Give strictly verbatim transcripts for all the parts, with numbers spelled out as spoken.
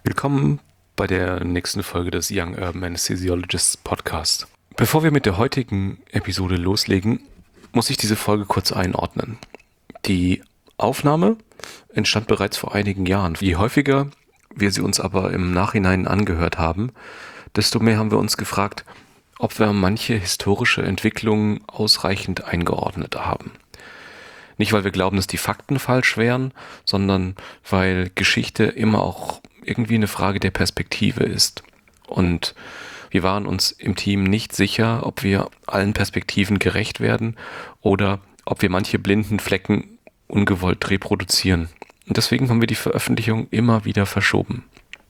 Willkommen bei der nächsten Folge des Young Urban Anesthesiologists Podcast. Bevor wir mit der heutigen Episode loslegen, muss ich diese Folge kurz einordnen. Die Aufnahme entstand bereits vor einigen Jahren. Je häufiger wir sie uns aber im Nachhinein angehört haben, desto mehr haben wir uns gefragt, ob wir manche historische Entwicklungen ausreichend eingeordnet haben. Nicht, weil wir glauben, dass die Fakten falsch wären, sondern weil Geschichte immer auch irgendwie eine Frage der Perspektive ist. Und wir waren uns im Team nicht sicher, ob wir allen Perspektiven gerecht werden oder ob wir manche blinden Flecken ungewollt reproduzieren. Und deswegen haben wir die Veröffentlichung immer wieder verschoben.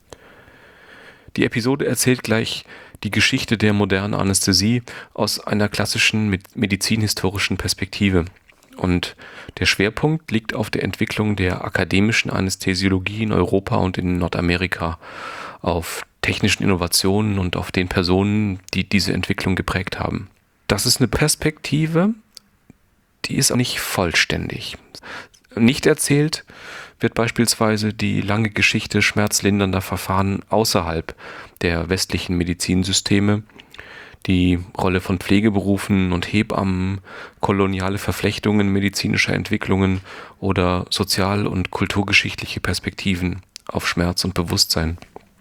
Die Episode erzählt gleich die Geschichte der modernen Anästhesie aus einer klassischen medizinhistorischen Perspektive. Und der Schwerpunkt liegt auf der Entwicklung der akademischen Anästhesiologie in Europa und in Nordamerika, auf technischen Innovationen und auf den Personen, die diese Entwicklung geprägt haben. Das ist eine Perspektive, die ist auch nicht vollständig. Nicht erzählt wird beispielsweise die lange Geschichte schmerzlindernder Verfahren außerhalb der westlichen Medizinsysteme, die Rolle von Pflegeberufen und Hebammen, koloniale Verflechtungen medizinischer Entwicklungen oder sozial- und kulturgeschichtliche Perspektiven auf Schmerz und Bewusstsein.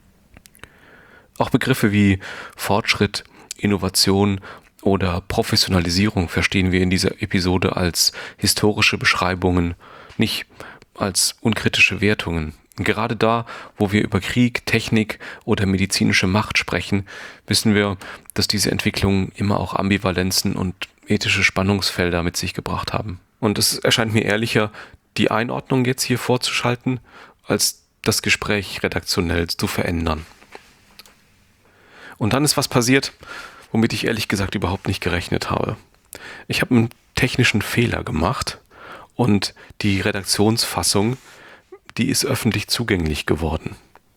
Auch Begriffe wie Fortschritt, Innovation oder Professionalisierung verstehen wir in dieser Episode als historische Beschreibungen, nicht als unkritische Wertungen. Gerade da, wo wir über Krieg, Technik oder medizinische Macht sprechen, wissen wir, dass diese Entwicklungen immer auch Ambivalenzen und ethische Spannungsfelder mit sich gebracht haben. Und es erscheint mir ehrlicher, die Einordnung jetzt hier vorzuschalten, als das Gespräch redaktionell zu verändern. Und dann ist was passiert, womit ich ehrlich gesagt überhaupt nicht gerechnet habe. Ich habe einen technischen Fehler gemacht und die Redaktionsfassung, die ist öffentlich zugänglich geworden.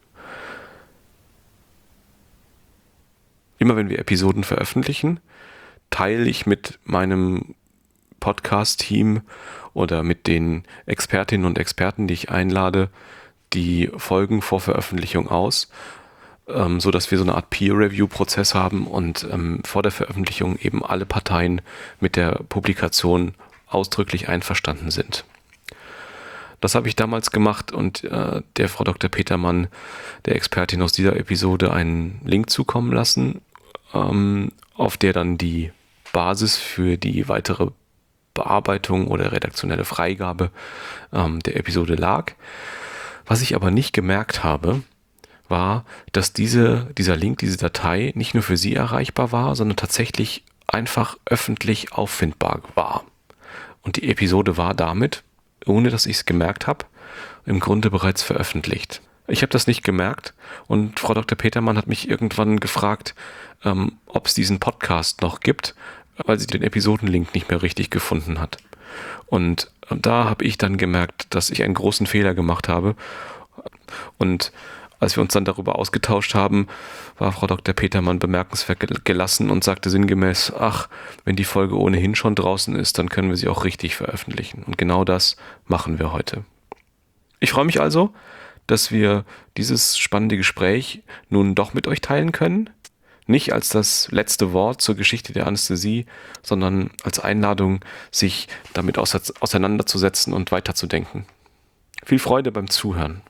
Immer wenn wir Episoden veröffentlichen, teile ich mit meinem Podcast-Team oder mit den Expertinnen und Experten, die ich einlade, die Folgen vor Veröffentlichung aus, ähm, so dass wir so eine Art Peer-Review-Prozess haben und ähm, vor der Veröffentlichung eben alle Parteien mit der Publikation ausdrücklich einverstanden sind. Das habe ich damals gemacht und äh, der Frau Doktor Petermann, der Expertin aus dieser Episode, einen Link zukommen lassen, ähm, auf der dann die Basis für die weitere Bearbeitung oder redaktionelle Freigabe ähm, der Episode lag. Was ich aber nicht gemerkt habe, war, dass diese, dieser Link, diese Datei nicht nur für sie erreichbar war, sondern tatsächlich einfach öffentlich auffindbar war. Und die Episode war damit, ohne dass ich es gemerkt habe, im Grunde bereits veröffentlicht. Ich habe das nicht gemerkt und Frau Doktor Petermann hat mich irgendwann gefragt, ähm, ob es diesen Podcast noch gibt, weil sie den Episodenlink nicht mehr richtig gefunden hat. Und da habe ich dann gemerkt, dass ich einen großen Fehler gemacht habe. Und als wir uns dann darüber ausgetauscht haben, war Frau Doktor Petermann bemerkenswert gelassen und sagte sinngemäß, ach, wenn die Folge ohnehin schon draußen ist, dann können wir sie auch richtig veröffentlichen. Und genau das machen wir heute. Ich freue mich also, dass wir dieses spannende Gespräch nun doch mit euch teilen können. Nicht als das letzte Wort zur Geschichte der Anästhesie, sondern als Einladung, sich damit auseinanderzusetzen und weiterzudenken. Viel Freude beim Zuhören.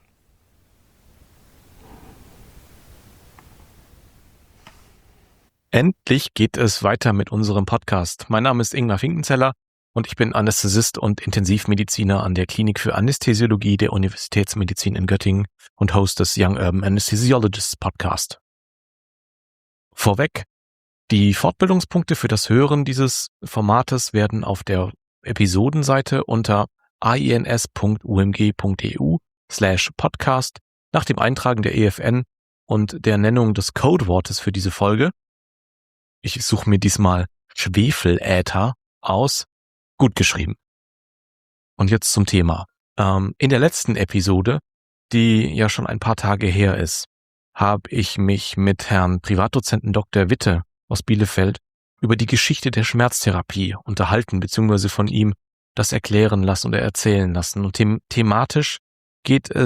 Endlich geht es weiter mit unserem Podcast. Mein Name ist Ingmar Finkenzeller und ich bin Anästhesist und Intensivmediziner an der Klinik für Anästhesiologie der Universitätsmedizin in Göttingen und Host des Young Urban Anesthesiologists Podcast. Vorweg, die Fortbildungspunkte für das Hören dieses Formates werden auf der Episodenseite unter ains.umg.eu slash podcast nach dem Eintragen der E F N und der Nennung des Codewortes für diese Folge, ich suche mir diesmal Schwefeläther aus, gut geschrieben. Und jetzt zum Thema. Ähm, in der letzten Episode, die ja schon ein paar Tage her ist, habe ich mich mit Herrn Privatdozenten Doktor Witte aus Bielefeld über die Geschichte der Schmerztherapie unterhalten, beziehungsweise von ihm das erklären lassen oder erzählen lassen. Und them- thematisch geht es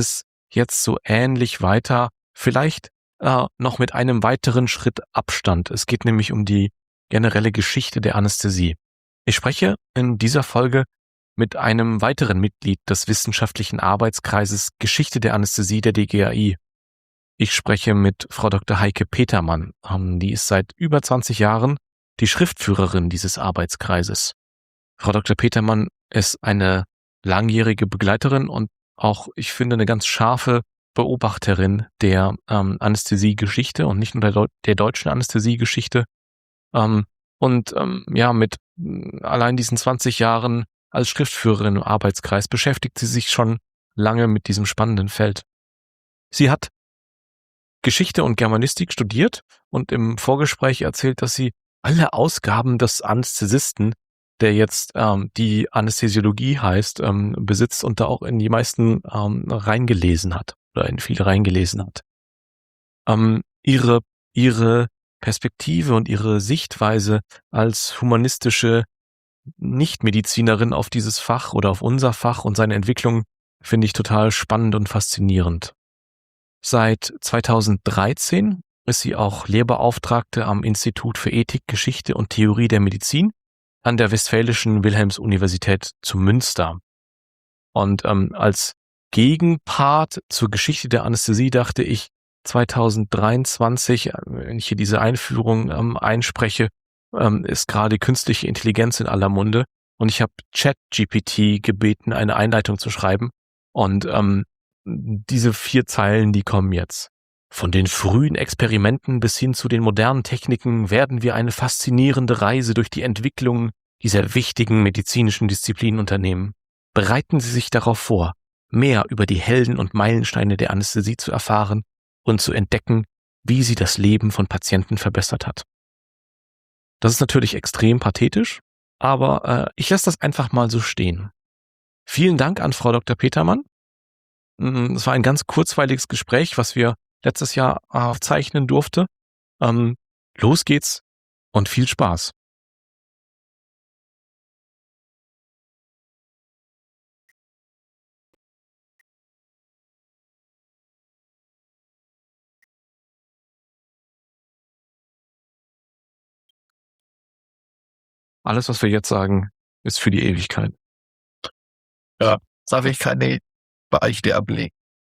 jetzt so ähnlich weiter, vielleicht äh, noch mit einem weiteren Schritt Abstand. Es geht nämlich um die generelle Geschichte der Anästhesie. Ich spreche in dieser Folge mit einem weiteren Mitglied des wissenschaftlichen Arbeitskreises Geschichte der Anästhesie der D G A I. Ich spreche mit Frau Doktor Heike Petermann. Die ist seit über zwanzig Jahren die Schriftführerin dieses Arbeitskreises. Frau Doktor Petermann ist eine langjährige Begleiterin und auch, ich finde, eine ganz scharfe Beobachterin der ähm, Anästhesiegeschichte und nicht nur der, Deu- der deutschen Anästhesiegeschichte. Ähm, und ähm, ja, mit mh, allein diesen zwanzig Jahren als Schriftführerin im Arbeitskreis beschäftigt sie sich schon lange mit diesem spannenden Feld. Sie hat Geschichte und Germanistik studiert und im Vorgespräch erzählt, dass sie alle Ausgaben des Anästhesisten, der jetzt ähm, die Anästhesiologie heißt, ähm, besitzt und da auch in die meisten ähm, reingelesen hat oder in viele reingelesen hat. Ähm, ihre, ihre Perspektive und ihre Sichtweise als humanistische Nichtmedizinerin auf dieses Fach oder auf unser Fach und seine Entwicklung finde ich total spannend und faszinierend. Seit zweitausenddreizehn ist sie auch Lehrbeauftragte am Institut für Ethik, Geschichte und Theorie der Medizin an der Westfälischen Wilhelms-Universität zu Münster. Und ähm, als Gegenpart zur Geschichte der Anästhesie dachte ich zweitausenddreiundzwanzig, wenn ich hier diese Einführung ähm, einspreche, ähm, ist gerade künstliche Intelligenz in aller Munde. Und ich habe ChatGPT gebeten, eine Einleitung zu schreiben. Und ähm, diese vier Zeilen, die kommen jetzt. Von den frühen Experimenten bis hin zu den modernen Techniken werden wir eine faszinierende Reise durch die Entwicklung dieser wichtigen medizinischen Disziplin unternehmen. Bereiten Sie sich darauf vor, mehr über die Helden und Meilensteine der Anästhesie zu erfahren und zu entdecken, wie sie das Leben von Patienten verbessert hat. Das ist natürlich extrem pathetisch, aber äh, ich lasse das einfach mal so stehen. Vielen Dank an Frau Doktor Petermann. Es war ein ganz kurzweiliges Gespräch, was wir letztes Jahr aufzeichnen durfte. Ähm, los geht's und viel Spaß. Alles, was wir jetzt sagen, ist für die Ewigkeit. Ja, darf ich keine Beichte ablegen.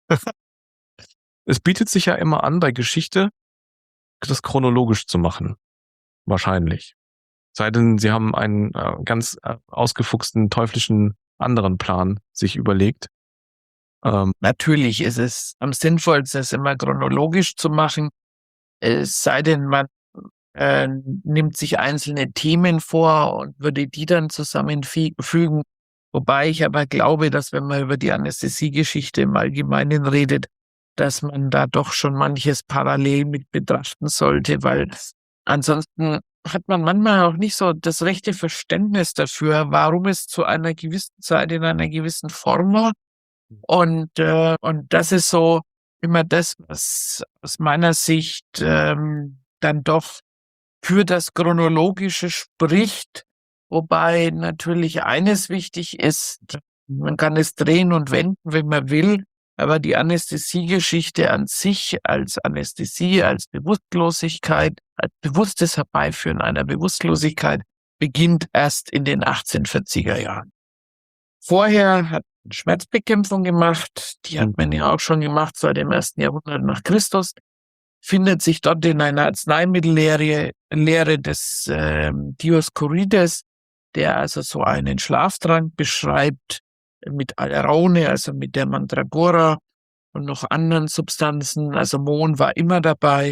Es bietet sich ja immer an, bei Geschichte das chronologisch zu machen. Wahrscheinlich. Sei denn, Sie haben einen äh, ganz äh, ausgefuchsten, teuflischen anderen Plan sich überlegt. Ähm, Natürlich ist es am sinnvollsten, es immer chronologisch zu machen. Es sei denn, man äh, nimmt sich einzelne Themen vor und würde die dann zusammenfügen. Wobei ich aber glaube, dass wenn man über die Anästhesiegeschichte im Allgemeinen redet, dass man da doch schon manches parallel mit betrachten sollte, weil ansonsten hat man manchmal auch nicht so das rechte Verständnis dafür, warum es zu einer gewissen Zeit in einer gewissen Form war. Und, äh, und das ist so immer das, was aus meiner Sicht ähm, dann doch für das Chronologische spricht. Wobei natürlich eines wichtig ist, man kann es drehen und wenden, wenn man will, aber die Anästhesiegeschichte an sich als Anästhesie, als Bewusstlosigkeit, als bewusstes Herbeiführen einer Bewusstlosigkeit beginnt erst in den achtzehnhundertvierziger Jahren. Vorher hat man Schmerzbekämpfung gemacht, die hat man ja auch schon gemacht seit dem ersten Jahrhundert nach Christus, findet sich dort in einer Arzneimittellehre Lehre des äh, Dioskurides, der also so einen Schlaftrank beschreibt mit Aleraune, also mit der Mandragora und noch anderen Substanzen. Also Mohn war immer dabei.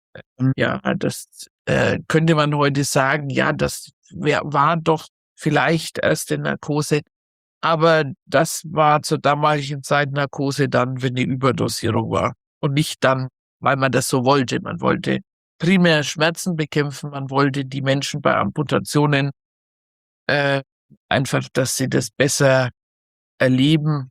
Ja, das äh, könnte man heute sagen, ja, das wär, war doch vielleicht erste Narkose, aber das war zur damaligen Zeit Narkose dann, wenn eine Überdosierung war und nicht dann, weil man das so wollte. Man wollte primär Schmerzen bekämpfen, man wollte die Menschen bei Amputationen äh, einfach, dass sie das besser erleben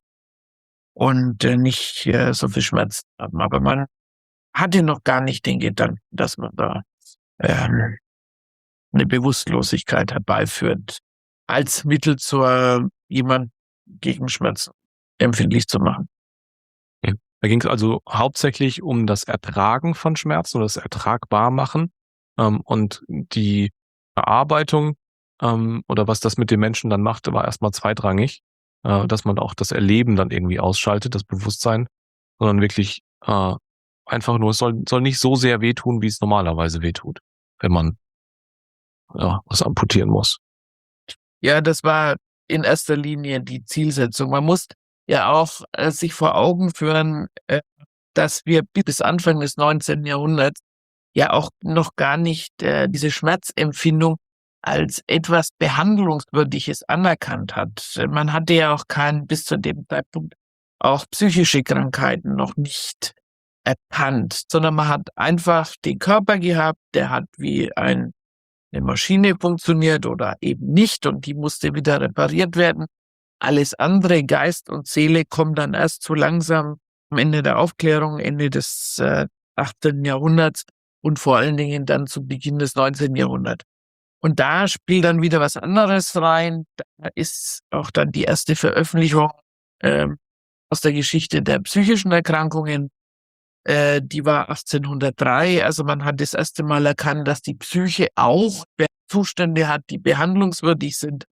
und äh, nicht äh, so viel Schmerzen haben. Aber man hatte noch gar nicht den Gedanken, dass man da ähm, eine Bewusstlosigkeit herbeiführt, als Mittel zur jemand gegen Schmerzen empfindlich zu machen. Da ging es also hauptsächlich um das Ertragen von Schmerzen oder das Ertragbarmachen ähm, und die Verarbeitung ähm, oder was das mit den Menschen dann machte, war erstmal zweitrangig, äh, dass man auch das Erleben dann irgendwie ausschaltet, das Bewusstsein, sondern wirklich äh, einfach nur, es soll, soll nicht so sehr wehtun, wie es normalerweise wehtut, wenn man ja, was amputieren muss. Ja, das war in erster Linie die Zielsetzung. Man muss ja auch äh, sich vor Augen führen, äh, dass wir bis Anfang des neunzehnten Jahrhunderts ja auch noch gar nicht äh, diese Schmerzempfindung als etwas Behandlungswürdiges anerkannt hat. Man hatte ja auch keinen, bis zu dem Zeitpunkt, auch psychische Krankheiten noch nicht erkannt, sondern man hat einfach den Körper gehabt, der hat wie ein, eine Maschine funktioniert oder eben nicht und die musste wieder repariert werden. Alles andere, Geist und Seele, kommen dann erst so langsam am Ende der Aufklärung, Ende des äh, achtzehnten Jahrhunderts und vor allen Dingen dann zu Beginn des neunzehnten Jahrhunderts. Und da spielt dann wieder was anderes rein. Da ist auch dann die erste Veröffentlichung äh, aus der Geschichte der psychischen Erkrankungen. Äh, die war achtzehnhundertdrei. Also man hat das erste Mal erkannt, dass die Psyche auch Zustände hat, die behandlungswürdig sind.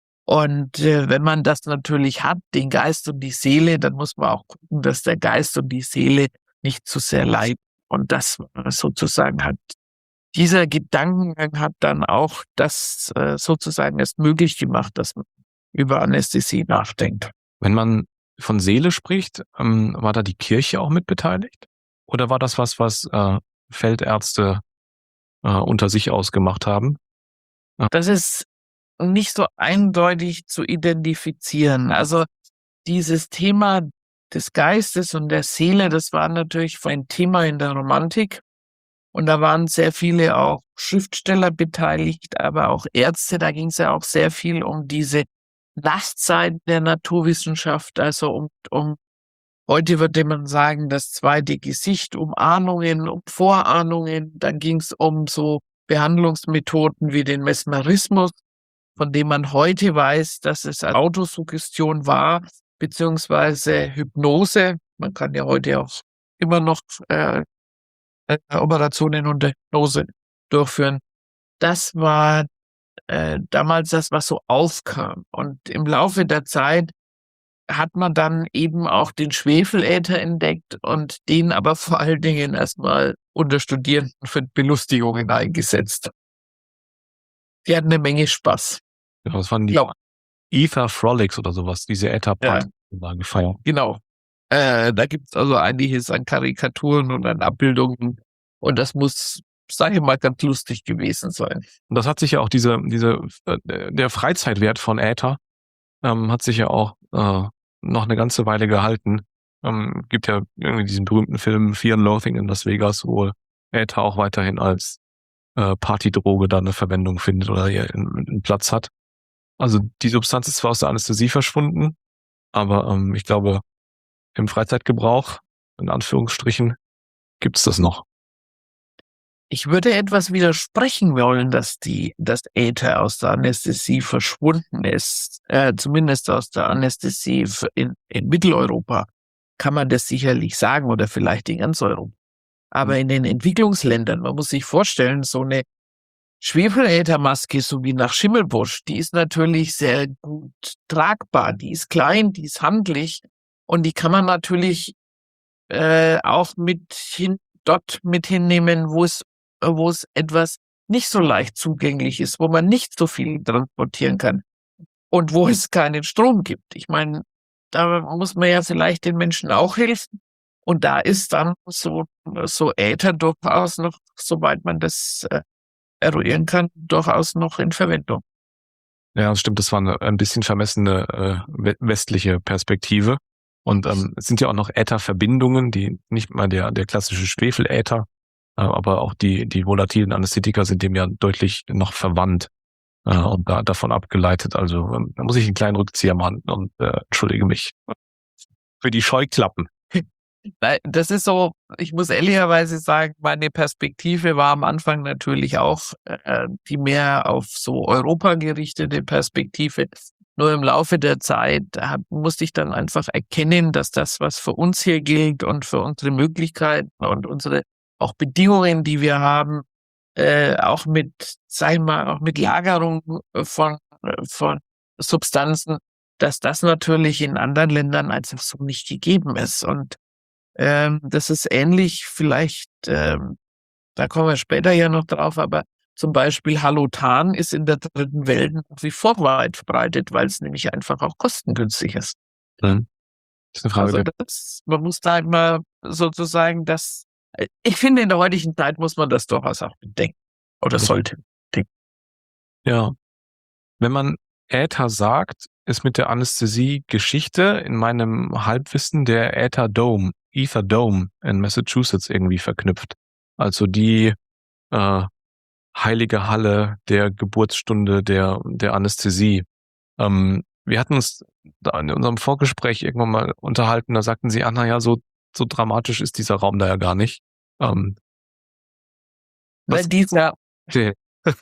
Und äh, wenn man das natürlich hat, den Geist und die Seele, dann muss man auch gucken, dass der Geist und die Seele nicht zu sehr leiden. Und das sozusagen hat, dieser Gedankengang hat dann auch das äh, sozusagen erst möglich gemacht, dass man über Anästhesie nachdenkt. Wenn man von Seele spricht, ähm, war da die Kirche auch mit beteiligt? Oder war das was, was äh, Feldärzte äh, unter sich ausgemacht haben? Ja. Das ist nicht so eindeutig zu identifizieren. Also dieses Thema des Geistes und der Seele, das war natürlich ein Thema in der Romantik. Und da waren sehr viele auch Schriftsteller beteiligt, aber auch Ärzte. Da ging es ja auch sehr viel um diese Lastseiten der Naturwissenschaft, also um, um, heute würde man sagen, das zweite Gesicht, um Ahnungen, um Vorahnungen. Dann ging es um so Behandlungsmethoden wie den Mesmerismus, von dem man heute weiß, dass es Autosuggestion war, beziehungsweise Hypnose. Man kann ja heute auch immer noch äh, Operationen unter Hypnose durchführen. Das war äh, damals das, was so aufkam. Und im Laufe der Zeit hat man dann eben auch den Schwefeläther entdeckt und den aber vor allen Dingen erstmal unter Studierenden für Belustigungen eingesetzt. Die hatten eine Menge Spaß. Ja, das waren die Glaub. Ether Frolics oder sowas, diese Ätherpartys ja. gefeiert. Genau. Äh, da gibt's also einiges an Karikaturen und an Abbildungen und das muss, sage ich mal, ganz lustig gewesen sein. Und das hat sich ja auch diese, diese, äh, der Freizeitwert von Äther ähm, hat sich ja auch äh, noch eine ganze Weile gehalten. Ähm, gibt ja irgendwie diesen berühmten Film Fear and Loathing in Las Vegas, wo Äther auch weiterhin als äh, Partydroge da eine Verwendung findet oder hier einen, einen Platz hat. Also die Substanz ist zwar aus der Anästhesie verschwunden, aber ähm, ich glaube, im Freizeitgebrauch, in Anführungsstrichen, gibt's das noch. Ich würde etwas widersprechen wollen, dass die, das Äther aus der Anästhesie verschwunden ist. Äh, zumindest aus der Anästhesie in, in Mitteleuropa kann man das sicherlich sagen oder vielleicht in ganz Europa. Aber in den Entwicklungsländern, man muss sich vorstellen, so eine Schwefeläthermaske, so wie nach Schimmelbusch, die ist natürlich sehr gut tragbar. Die ist klein, die ist handlich und die kann man natürlich äh, auch mit hin, dort mit hinnehmen, wo es wo es etwas nicht so leicht zugänglich ist, wo man nicht so viel transportieren kann und wo es keinen Strom gibt. Ich meine, da muss man ja vielleicht den Menschen auch helfen. Und da ist dann so, so Äther durchaus noch, soweit man das äh, eruieren kann, durchaus noch in Verwendung. Ja, das stimmt, das war eine ein bisschen vermessene äh, westliche Perspektive. Und ähm, es sind ja auch noch Ätherverbindungen, die nicht mal der, der klassische Schwefeläther, aber auch die, die volatilen Anästhetika sind dem ja deutlich noch verwandt äh, und da, davon abgeleitet. Also ähm, da muss ich einen kleinen Rückzieher machen und äh, entschuldige mich für die Scheuklappen. Nein, das ist so, ich muss ehrlicherweise sagen, meine Perspektive war am Anfang natürlich auch äh, die mehr auf so Europa gerichtete Perspektive. Nur im Laufe der Zeit hab, musste ich dann einfach erkennen, dass das, was für uns hier gilt und für unsere Möglichkeiten und unsere auch Bedingungen, die wir haben, äh, auch mit, sag ich mal, auch mit Lagerung von, von Substanzen, dass das natürlich in anderen Ländern einfach so nicht gegeben ist. Und ähm, das ist ähnlich vielleicht, ähm, da kommen wir später ja noch drauf, aber zum Beispiel Halotan ist in der dritten Welt nach wie vor weit verbreitet, weil es nämlich einfach auch kostengünstig ist. Mhm. Das ist eine Frage Also der, das, man muss da immer sozusagen das, ich finde, in der heutigen Zeit muss man das durchaus auch bedenken. Oder sollte. ja. Wenn man Äther sagt, ist mit der Anästhesie Geschichte in meinem Halbwissen der Äther Dome, Ether Dome in Massachusetts irgendwie verknüpft. Also die äh, heilige Halle der Geburtsstunde der, der Anästhesie. Ähm, wir hatten uns da in unserem Vorgespräch irgendwann mal unterhalten, da sagten sie, ah, naja, so, so dramatisch ist dieser Raum da ja gar nicht. Ähm, Weil was, dieser, der,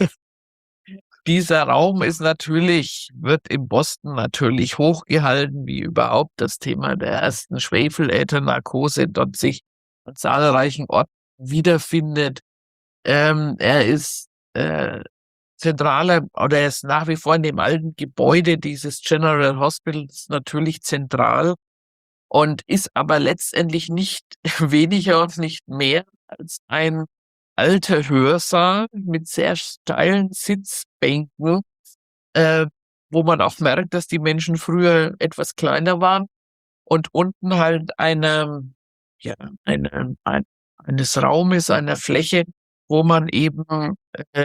dieser Raum ist natürlich, wird in Boston natürlich hochgehalten, wie überhaupt das Thema der ersten Schwefeläthernarkose dort sich an zahlreichen Orten wiederfindet. Ähm, er ist äh, zentraler, oder er ist nach wie vor in dem alten Gebäude dieses General Hospitals natürlich zentral und ist aber letztendlich nicht weniger und nicht mehr als ein alter Hörsaal mit sehr steilen Sitzbänken, äh, wo man auch merkt, dass die Menschen früher etwas kleiner waren und unten halt eine, ja, eine, ein, eines Raumes, einer Fläche, wo man eben äh,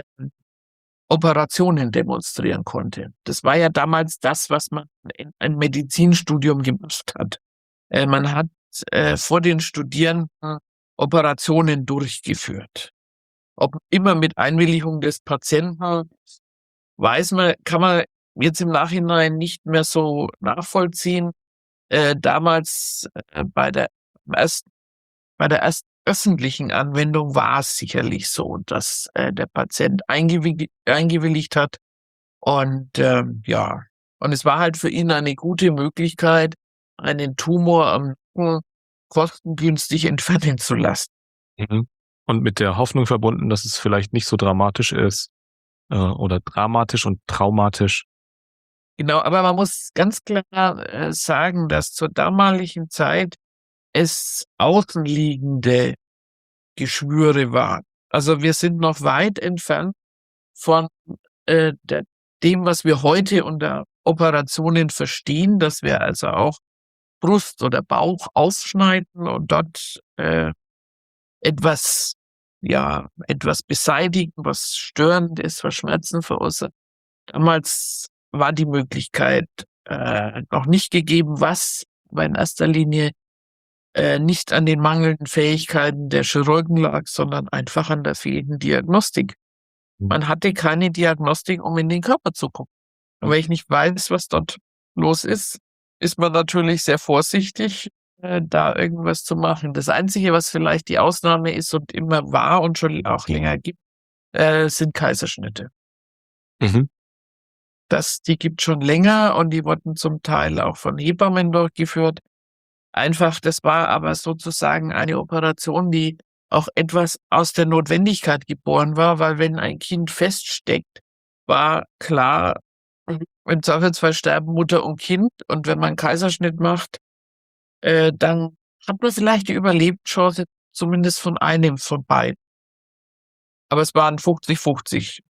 Operationen demonstrieren konnte. Das war ja damals das, was man in ein Medizinstudium gemacht hat. Äh, man hat äh, vor den Studierenden Operationen durchgeführt. Ob immer mit Einwilligung des Patienten, weiß man, kann man jetzt im Nachhinein nicht mehr so nachvollziehen. Äh, damals äh, bei der ersten, bei der ersten öffentlichen Anwendung war es sicherlich so, dass äh, der Patient eingewilligt, eingewilligt hat und ähm, ja, und es war halt für ihn eine gute Möglichkeit, einen Tumor am Rücken kostengünstig entfernen zu lassen. Mhm. Und mit der Hoffnung verbunden, dass es vielleicht nicht so dramatisch ist äh, oder dramatisch und traumatisch. Genau, aber man muss ganz klar äh, sagen, dass zur damaligen Zeit es außenliegende Geschwüre waren. Also wir sind noch weit entfernt von äh, der, dem, was wir heute unter Operationen verstehen, dass wir also auch Brust oder Bauch ausschneiden und dort äh, etwas, ja, etwas beseitigen, was störend ist, was Schmerzen verursacht. Damals war die Möglichkeit äh, noch nicht gegeben, was aber in erster Linie äh, nicht an den mangelnden Fähigkeiten der Chirurgen lag, sondern einfach an der fehlenden Diagnostik. Man hatte keine Diagnostik, um in den Körper zu gucken. Und wenn ich nicht weiß, was dort los ist, ist man natürlich sehr vorsichtig, äh, da irgendwas zu machen. Das Einzige, was vielleicht die Ausnahme ist und immer war und schon auch länger gibt, äh, sind Kaiserschnitte. Mhm. Das, die gibt schon länger und die wurden zum Teil auch von Hebammen durchgeführt. Einfach, das war aber sozusagen eine Operation, die auch etwas aus der Notwendigkeit geboren war, weil wenn ein Kind feststeckt, war klar, im Zweifelsfall sterben Mutter und Kind. Und wenn man einen Kaiserschnitt macht, äh, dann hat man vielleicht die Überlebenschance zumindest von einem von beiden. Aber es waren fünfzig fünfzig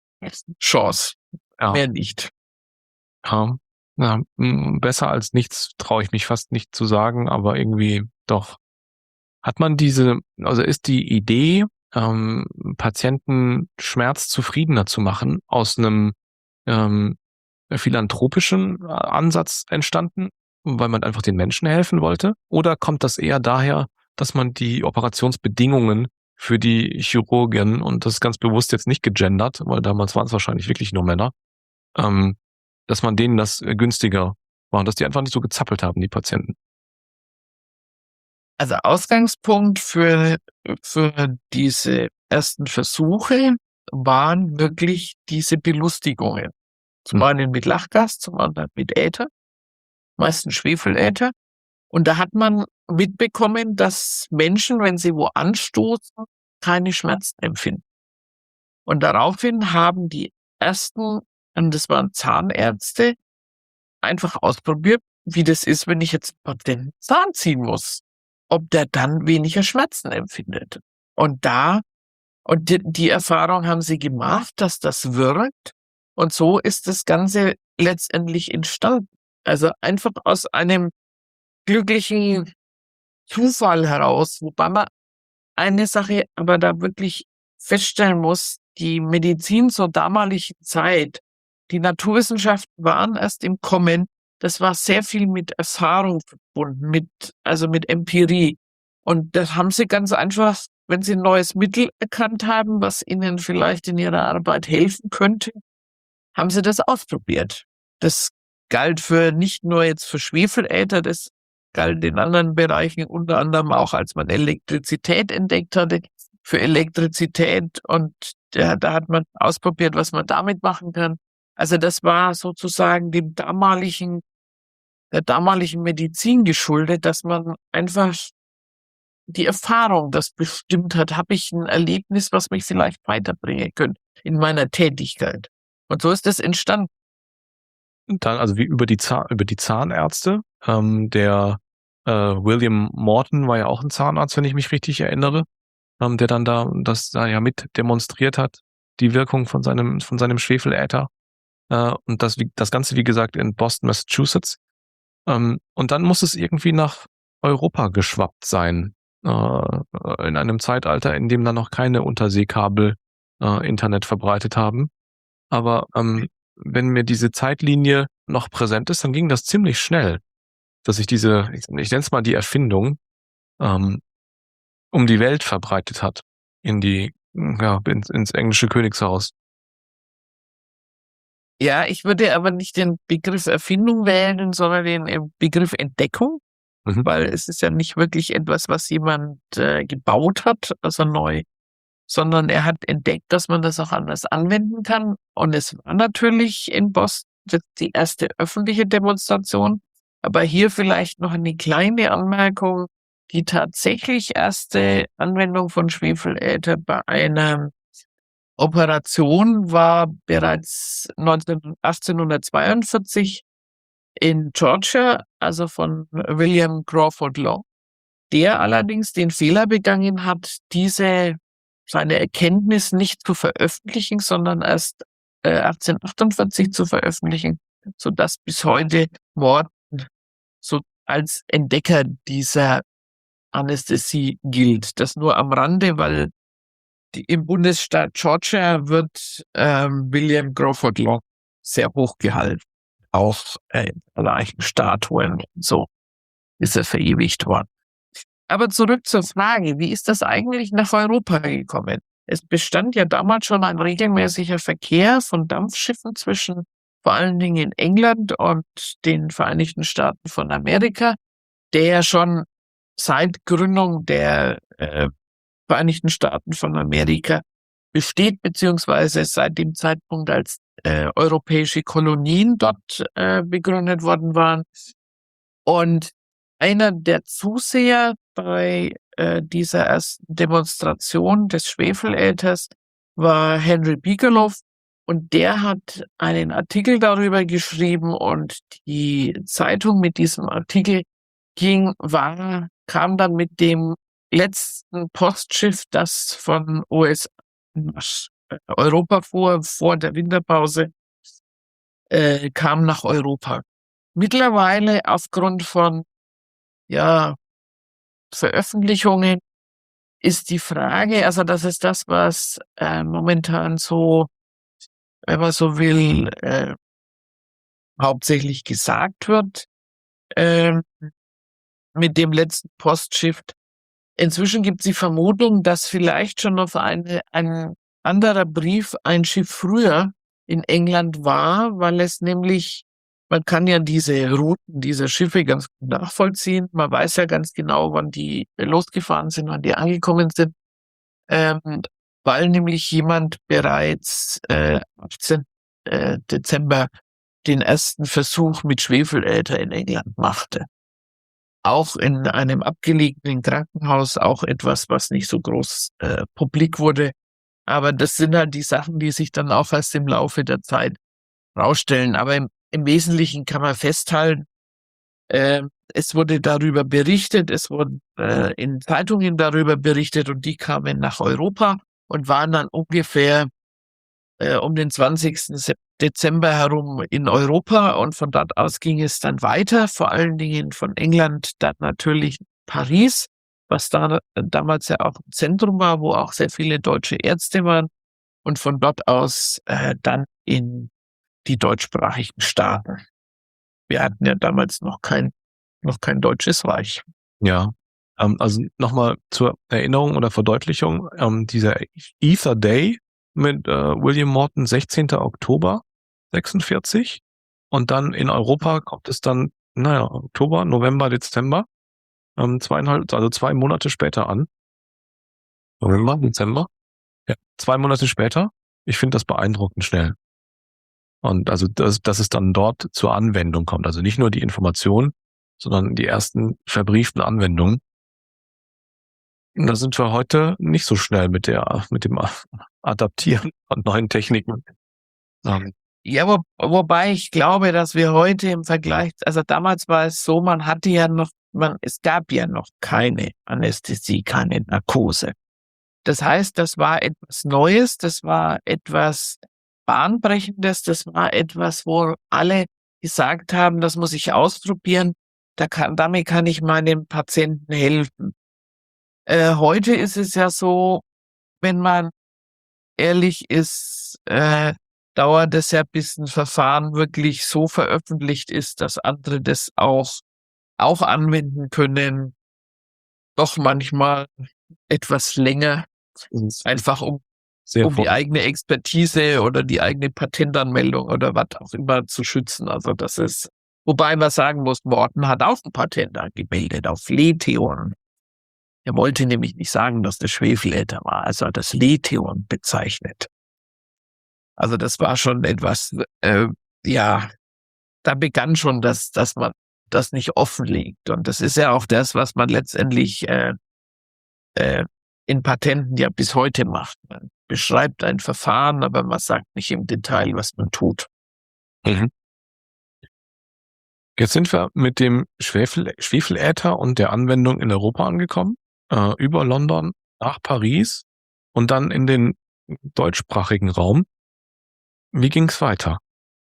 Chance, Ja. mehr nicht. Ja. Ja, m, besser als nichts traue ich mich fast nicht zu sagen, aber irgendwie doch. Hat man diese, also ist die Idee, ähm, Patienten schmerzzufriedener zu machen, aus einem ähm, philanthropischen äh, Ansatz entstanden, weil man einfach den Menschen helfen wollte? Oder kommt das eher daher, dass man die Operationsbedingungen für die Chirurgen, und das ist ganz bewusst jetzt nicht gegendert, weil damals waren es wahrscheinlich wirklich nur Männer, ähm, dass man denen das äh, günstiger war und dass die einfach nicht so gezappelt haben, die Patienten? Also Ausgangspunkt für, für diese ersten Versuche waren wirklich diese Belustigungen. Zum Hm. einen mit Lachgas, zum anderen mit Äther, meistens Schwefeläther. Und da hat man mitbekommen, dass Menschen, wenn sie wo anstoßen, keine Schmerzen empfinden. Und daraufhin haben die ersten, und das waren Zahnärzte, einfach ausprobiert, wie das ist, wenn ich jetzt den Zahn ziehen muss, ob der dann weniger Schmerzen empfindet. Und da, und die, die Erfahrung haben sie gemacht, dass das wirkt. Und so ist das Ganze letztendlich entstanden. Also einfach aus einem glücklichen Zufall heraus, wobei man eine Sache aber da wirklich feststellen muss, die Medizin zur damaligen Zeit, die Naturwissenschaften waren erst im Kommen, das war sehr viel mit Erfahrung verbunden, mit, also mit Empirie. Und das haben sie ganz einfach, wenn sie ein neues Mittel erkannt haben, was ihnen vielleicht in ihrer Arbeit helfen könnte, haben sie das ausprobiert. Das galt für nicht nur jetzt für Schwefeläther, das galt in anderen Bereichen, unter anderem auch, als man Elektrizität entdeckt hatte, für Elektrizität. Und da, da hat man ausprobiert, was man damit machen kann. Also das war sozusagen dem damaligen, der damaligen Medizin geschuldet, dass man einfach die Erfahrung, das bestimmt hat, habe ich ein Erlebnis, was mich vielleicht weiterbringen könnte in meiner Tätigkeit. Und so ist das entstanden. Dann, also wie über die, Zahn, über die Zahnärzte. Ähm, der äh, William Morton war ja auch ein Zahnarzt, wenn ich mich richtig erinnere, ähm, der dann da das da ja mit demonstriert hat, die Wirkung von seinem von seinem Schwefeläther. Äh, und das, das Ganze, wie gesagt, in Boston, Massachusetts. Ähm, und dann muss es irgendwie nach Europa geschwappt sein. Äh, in einem Zeitalter, in dem dann noch keine Unterseekabel äh, Internet verbreitet haben. Aber ähm, wenn mir diese Zeitlinie noch präsent ist, dann ging das ziemlich schnell, dass sich diese, ich, ich nenne es mal die Erfindung, ähm, um die Welt verbreitet hat, in die, ja, ins, ins englische Königshaus. Ja, ich würde aber nicht den Begriff Erfindung wählen, sondern den äh, Begriff Entdeckung, Mhm. weil es ist ja nicht wirklich etwas, was jemand äh, gebaut hat, also neu, sondern er hat entdeckt, dass man das auch anders anwenden kann. Und es war natürlich in Boston die erste öffentliche Demonstration. Aber hier vielleicht noch eine kleine Anmerkung. Die tatsächlich erste Anwendung von Schwefeläther bei einer Operation war bereits achtzehnhundertzweiundvierzig in Georgia, also von William Crawford Long, der allerdings den Fehler begangen hat, diese seine Erkenntnis nicht zu veröffentlichen, sondern erst äh, achtzehnhundertachtundvierzig zu veröffentlichen, sodass bis heute Morton so als Entdecker dieser Anästhesie gilt. Das nur am Rande, weil die, im Bundesstaat Georgia wird ähm, William Crawford Long sehr hoch gehalten. Auch äh, in allerlei Statuen und so ist er verewigt worden. Aber zurück zur Frage, wie ist das eigentlich nach Europa gekommen? Es bestand ja damals schon ein regelmäßiger Verkehr von Dampfschiffen zwischen vor allen Dingen in England und den Vereinigten Staaten von Amerika, der ja schon seit Gründung der äh, Vereinigten Staaten von Amerika besteht, beziehungsweise seit dem Zeitpunkt, als äh, europäische Kolonien dort äh, begründet worden waren. Und einer der Zuseher bei äh, dieser ersten Demonstration des Schwefeläthers war Henry Bigelow, und der hat einen Artikel darüber geschrieben, und die Zeitung mit diesem Artikel ging, war, kam dann mit dem letzten Postschiff, das von U S A nach Europa fuhr, vor der Winterpause, äh, kam nach Europa. Mittlerweile aufgrund von ja, Veröffentlichungen ist die Frage, also das ist das, was äh, momentan so, wenn man so will, äh, hauptsächlich gesagt wird, äh, mit dem letzten Postschiff. Inzwischen gibt es die Vermutung, dass vielleicht schon noch eine, ein anderer Brief ein Schiff früher in England war, weil es nämlich, man kann ja diese Routen dieser Schiffe ganz gut nachvollziehen. Man weiß ja ganz genau, wann die losgefahren sind, wann die angekommen sind, ähm, weil nämlich jemand bereits äh, äh, Dezember den ersten Versuch mit Schwefeläther in England machte. Auch in einem abgelegenen Krankenhaus, auch etwas, was nicht so groß äh, publik wurde. Aber das sind halt die Sachen, die sich dann auch erst im Laufe der Zeit rausstellen. Aber im, im Wesentlichen kann man festhalten, äh, es wurde darüber berichtet, es wurde äh, in Zeitungen darüber berichtet und die kamen nach Europa und waren dann ungefähr äh, um den zwanzigsten Dezember herum in Europa und von dort aus ging es dann weiter, vor allen Dingen von England dann natürlich Paris, was da damals ja auch ein Zentrum war, wo auch sehr viele deutsche Ärzte waren und von dort aus äh, dann in die deutschsprachigen Staaten. Wir hatten ja damals noch kein noch kein deutsches Reich. Ja, ähm, also nochmal zur Erinnerung oder Verdeutlichung, ähm, dieser Ether Day mit äh, William Morton, sechzehnten Oktober sechsundvierzig und dann in Europa kommt es dann, naja, Oktober, November, Dezember, ähm, zweieinhalb, also zwei Monate später an. November, Dezember? Ja, zwei Monate später. Ich finde das beeindruckend schnell. Und also, dass, dass es dann dort zur Anwendung kommt. Also nicht nur die Information, sondern die ersten verbrieften Anwendungen. Und da sind wir heute nicht so schnell mit der, mit dem Adaptieren von neuen Techniken. Ähm, Ja, wo, wobei ich glaube, dass wir heute im Vergleich, also damals war es so, man hatte ja noch, man, es gab ja noch keine Anästhesie, keine Narkose. Das heißt, das war etwas Neues, das war etwas Bahnbrechendes, das war etwas, wo alle gesagt haben, das muss ich ausprobieren, da kann, damit kann ich meinem Patienten helfen. Äh, heute ist es ja so, wenn man ehrlich ist, äh, dauert es ja, bis ein Verfahren wirklich so veröffentlicht ist, dass andere das auch, auch anwenden können. Doch manchmal etwas länger, einfach um, sehr um die vor- eigene Expertise oder die eigene Patentanmeldung oder was auch immer zu schützen. Also das ist, wobei man sagen muss, Morton hat auch ein Patent angemeldet auf Letheon. Er wollte nämlich nicht sagen, dass das Schwefeläther war, also hat das Letheon bezeichnet. Also das war schon etwas, äh, ja, da begann schon, dass, dass man das nicht offenlegt. Und das ist ja auch das, was man letztendlich äh, äh, in Patenten ja bis heute macht. Man beschreibt ein Verfahren, aber man sagt nicht im Detail, was man tut. Mhm. Jetzt sind wir mit dem Schwefel, Schwefeläther und der Anwendung in Europa angekommen, äh, über London nach Paris und dann in den deutschsprachigen Raum. Wie ging's weiter?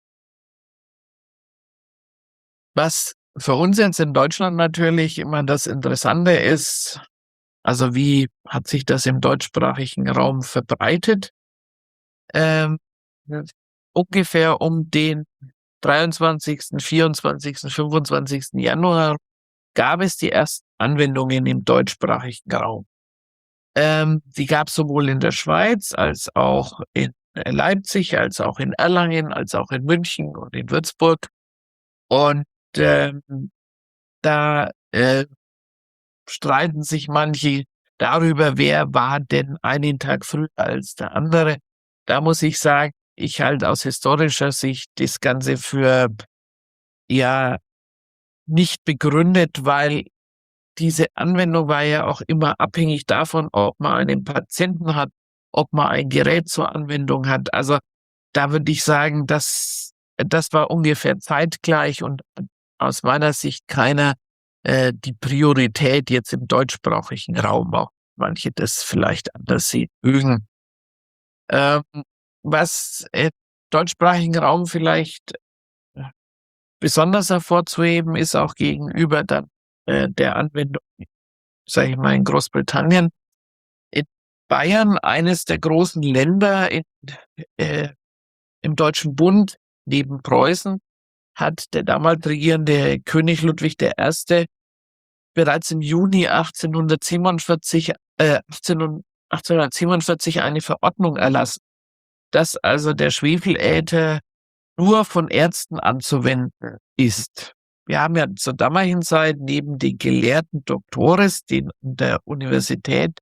Was für uns jetzt in Deutschland natürlich immer das Interessante ist, also wie hat sich das im deutschsprachigen Raum verbreitet? Ähm, ungefähr um den dreiundzwanzigsten, vierundzwanzigsten, fünfundzwanzigsten Januar gab es die ersten Anwendungen im deutschsprachigen Raum. Ähm, die gab es sowohl in der Schweiz als auch in Leipzig, als auch in Erlangen, als auch in München und in Würzburg. Und ähm, da äh, streiten sich manche darüber, wer war denn einen Tag früher als der andere. Da muss ich sagen, ich halte aus historischer Sicht das Ganze für ja nicht begründet, weil diese Anwendung war ja auch immer abhängig davon, ob man einen Patienten hat, ob man ein Gerät zur Anwendung hat. Also da würde ich sagen, das, das war ungefähr zeitgleich und aus meiner Sicht keiner äh, die Priorität jetzt im deutschsprachigen Raum, auch manche das vielleicht anders sehen mögen. Ähm, was im deutschsprachigen Raum vielleicht besonders hervorzuheben ist, auch gegenüber dann äh, der Anwendung, sage ich mal, in Großbritannien. In Bayern, eines der großen Länder in, äh, im Deutschen Bund, neben Preußen, hat der damals regierende König Ludwig der Erste bereits im Juni achtzehnhundertsiebenundvierzig, äh, achtzehnhundertsiebenundvierzig eine Verordnung erlassen, dass also der Schwefeläther nur von Ärzten anzuwenden ist. Wir haben ja zur damaligen Zeit neben den gelehrten Doktores, den an der Universität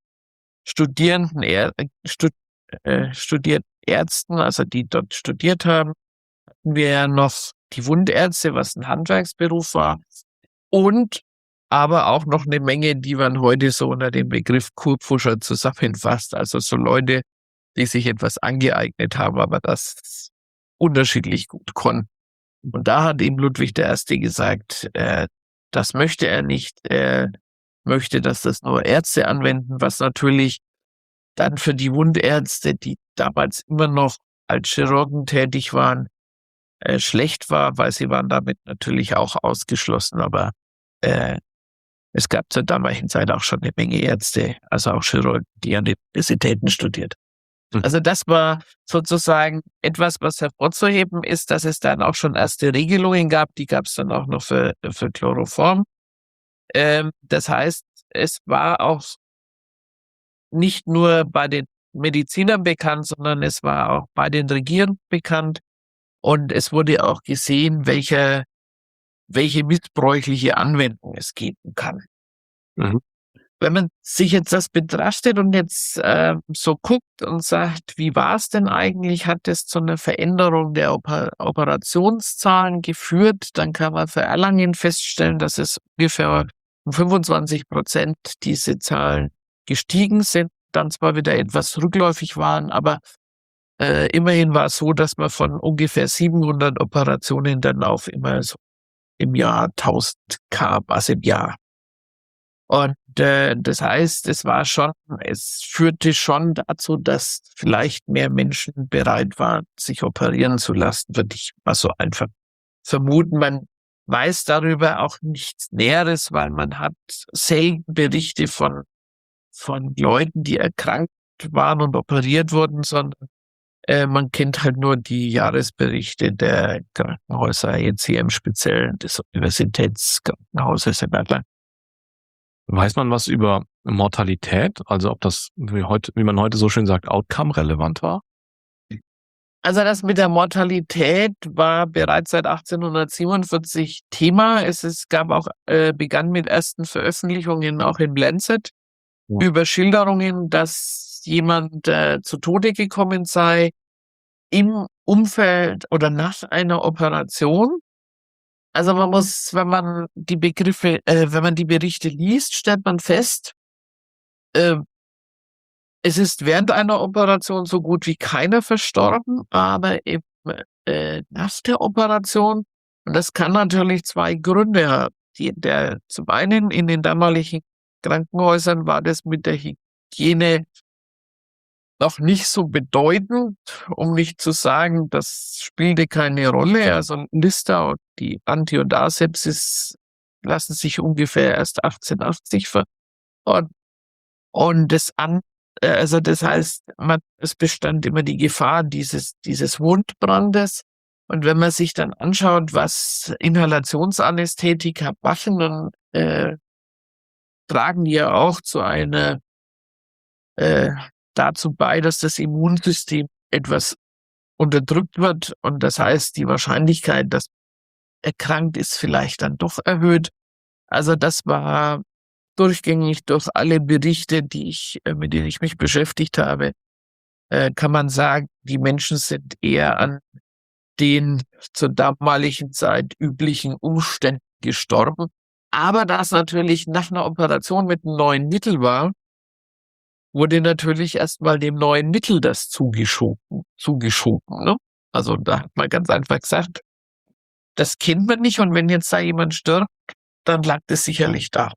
studierenden Är- stud, äh, studierten Ärzten, also die dort studiert haben, hatten wir ja noch die Wundärzte, was ein Handwerksberuf war, und aber auch noch eine Menge, die man heute so unter dem Begriff Kurpfuscher zusammenfasst. Also so Leute, die sich etwas angeeignet haben, aber das unterschiedlich gut konnten. Und da hat ihm Ludwig der Erste gesagt, äh, das möchte er nicht. Er möchte, dass das nur Ärzte anwenden, was natürlich dann für die Wundärzte, die damals immer noch als Chirurgen tätig waren, äh, schlecht war, weil sie waren damit natürlich auch ausgeschlossen. Aber äh, es gab zur damaligen Zeit auch schon eine Menge Ärzte, also auch Chirurgen, die an den Universitäten studiert. Mhm. Also das war sozusagen etwas, was hervorzuheben ist, dass es dann auch schon erste Regelungen gab. Die gab es dann auch noch für, für Chloroform. Ähm, das heißt, es war auch nicht nur bei den Medizinern bekannt, sondern es war auch bei den Regierungen bekannt. Und es wurde auch gesehen, welche, welche missbräuchliche Anwendung es geben kann. Mhm. Wenn man sich jetzt das betrachtet und jetzt äh, so guckt und sagt, wie war es denn eigentlich, hat es zu einer Veränderung der Oper- Operationszahlen geführt, dann kann man für Erlangen feststellen, dass es ungefähr um fünfundzwanzig Prozent diese Zahlen gestiegen sind, dann zwar wieder etwas rückläufig waren, aber äh, immerhin war es so, dass man von ungefähr siebenhundert Operationen dann auf immer so im Jahr tausend kam, also im Jahr. Und äh, das heißt, es war schon, es führte schon dazu, dass vielleicht mehr Menschen bereit waren, sich operieren zu lassen, würde ich mal so einfach vermuten. Man weiß darüber auch nichts Näheres, weil man hat selten Berichte von von Leuten, die erkrankt waren und operiert wurden, sondern äh, man kennt halt nur die Jahresberichte der Krankenhäuser, jetzt hier im Speziellen des Universitätskrankenhauses in Erlangen. Weiß man was über Mortalität? Also ob das, wie, heute, wie man heute so schön sagt, outcome-relevant war? Also das mit der Mortalität war bereits seit achtzehnhundertsiebenundvierzig Thema. Es ist, gab auch, äh, begann mit ersten Veröffentlichungen auch in Lancet Ja. über Schilderungen, dass jemand äh, zu Tode gekommen sei im Umfeld oder nach einer Operation. Also man muss, wenn man die Begriffe, äh, wenn man die Berichte liest, stellt man fest, äh, es ist während einer Operation so gut wie keiner verstorben, aber eben äh, nach der Operation. Und das kann natürlich zwei Gründe haben. Die, der, zum einen in den damaligen Krankenhäusern war das mit der Hygiene noch nicht so bedeutend, um nicht zu sagen, das spielte keine Rolle. Also Lister und die Anti- und Asepsis lassen sich ungefähr erst achtzehnhundertachtzig verordnen. Und das an, also das heißt, man, es bestand immer die Gefahr dieses, dieses Wundbrandes. Und wenn man sich dann anschaut, was Inhalationsanästhetika machen, dann äh, tragen die ja auch zu einer äh, dazu bei, dass das Immunsystem etwas unterdrückt wird. Und das heißt, die Wahrscheinlichkeit, dass erkrankt ist, vielleicht dann doch erhöht. Also das war durchgängig durch alle Berichte, die ich, äh, mit denen ich mich beschäftigt habe, äh, kann man sagen, die Menschen sind eher an den zur damaligen Zeit üblichen Umständen gestorben. Aber da es natürlich nach einer Operation mit einem neuen Mittel war, wurde natürlich erstmal dem neuen Mittel das zugeschoben. zugeschoben ne? Also da hat man ganz einfach gesagt, das kennt man nicht und wenn jetzt da jemand stirbt, dann lag das sicherlich da.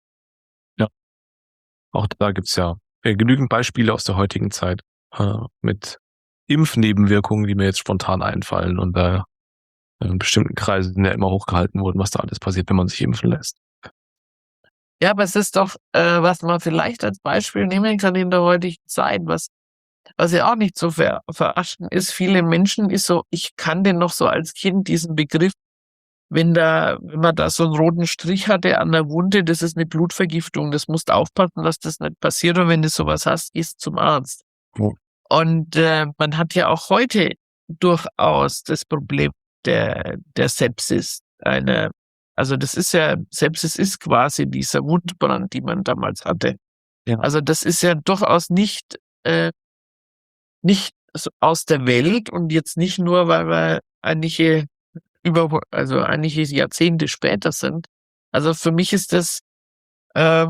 Auch da gibt's ja äh, genügend Beispiele aus der heutigen Zeit äh, mit Impfnebenwirkungen, die mir jetzt spontan einfallen und da äh, in bestimmten Kreisen ja immer hochgehalten wurden, was da alles passiert, wenn man sich impfen lässt. Ja, aber es ist doch, äh, was man vielleicht als Beispiel nehmen kann in der heutigen Zeit, was, was ja auch nicht zu ver verachten ist. Viele Menschen ist so, ich kannte noch so als Kind diesen Begriff, wenn da, wenn man da so einen roten Strich hatte an der Wunde, das ist eine Blutvergiftung. Das musst aufpassen, dass das nicht passiert. Und wenn du sowas hast, gehst zum Arzt. Ja. Und äh, man hat ja auch heute durchaus das Problem der, der Sepsis. Eine, also das ist ja, Sepsis ist quasi dieser Wundbrand, die man damals hatte. Ja. Also das ist ja durchaus nicht, äh, nicht so aus der Welt und jetzt nicht nur, weil wir einige über, also einige Jahrzehnte später sind. Also für mich ist das, äh,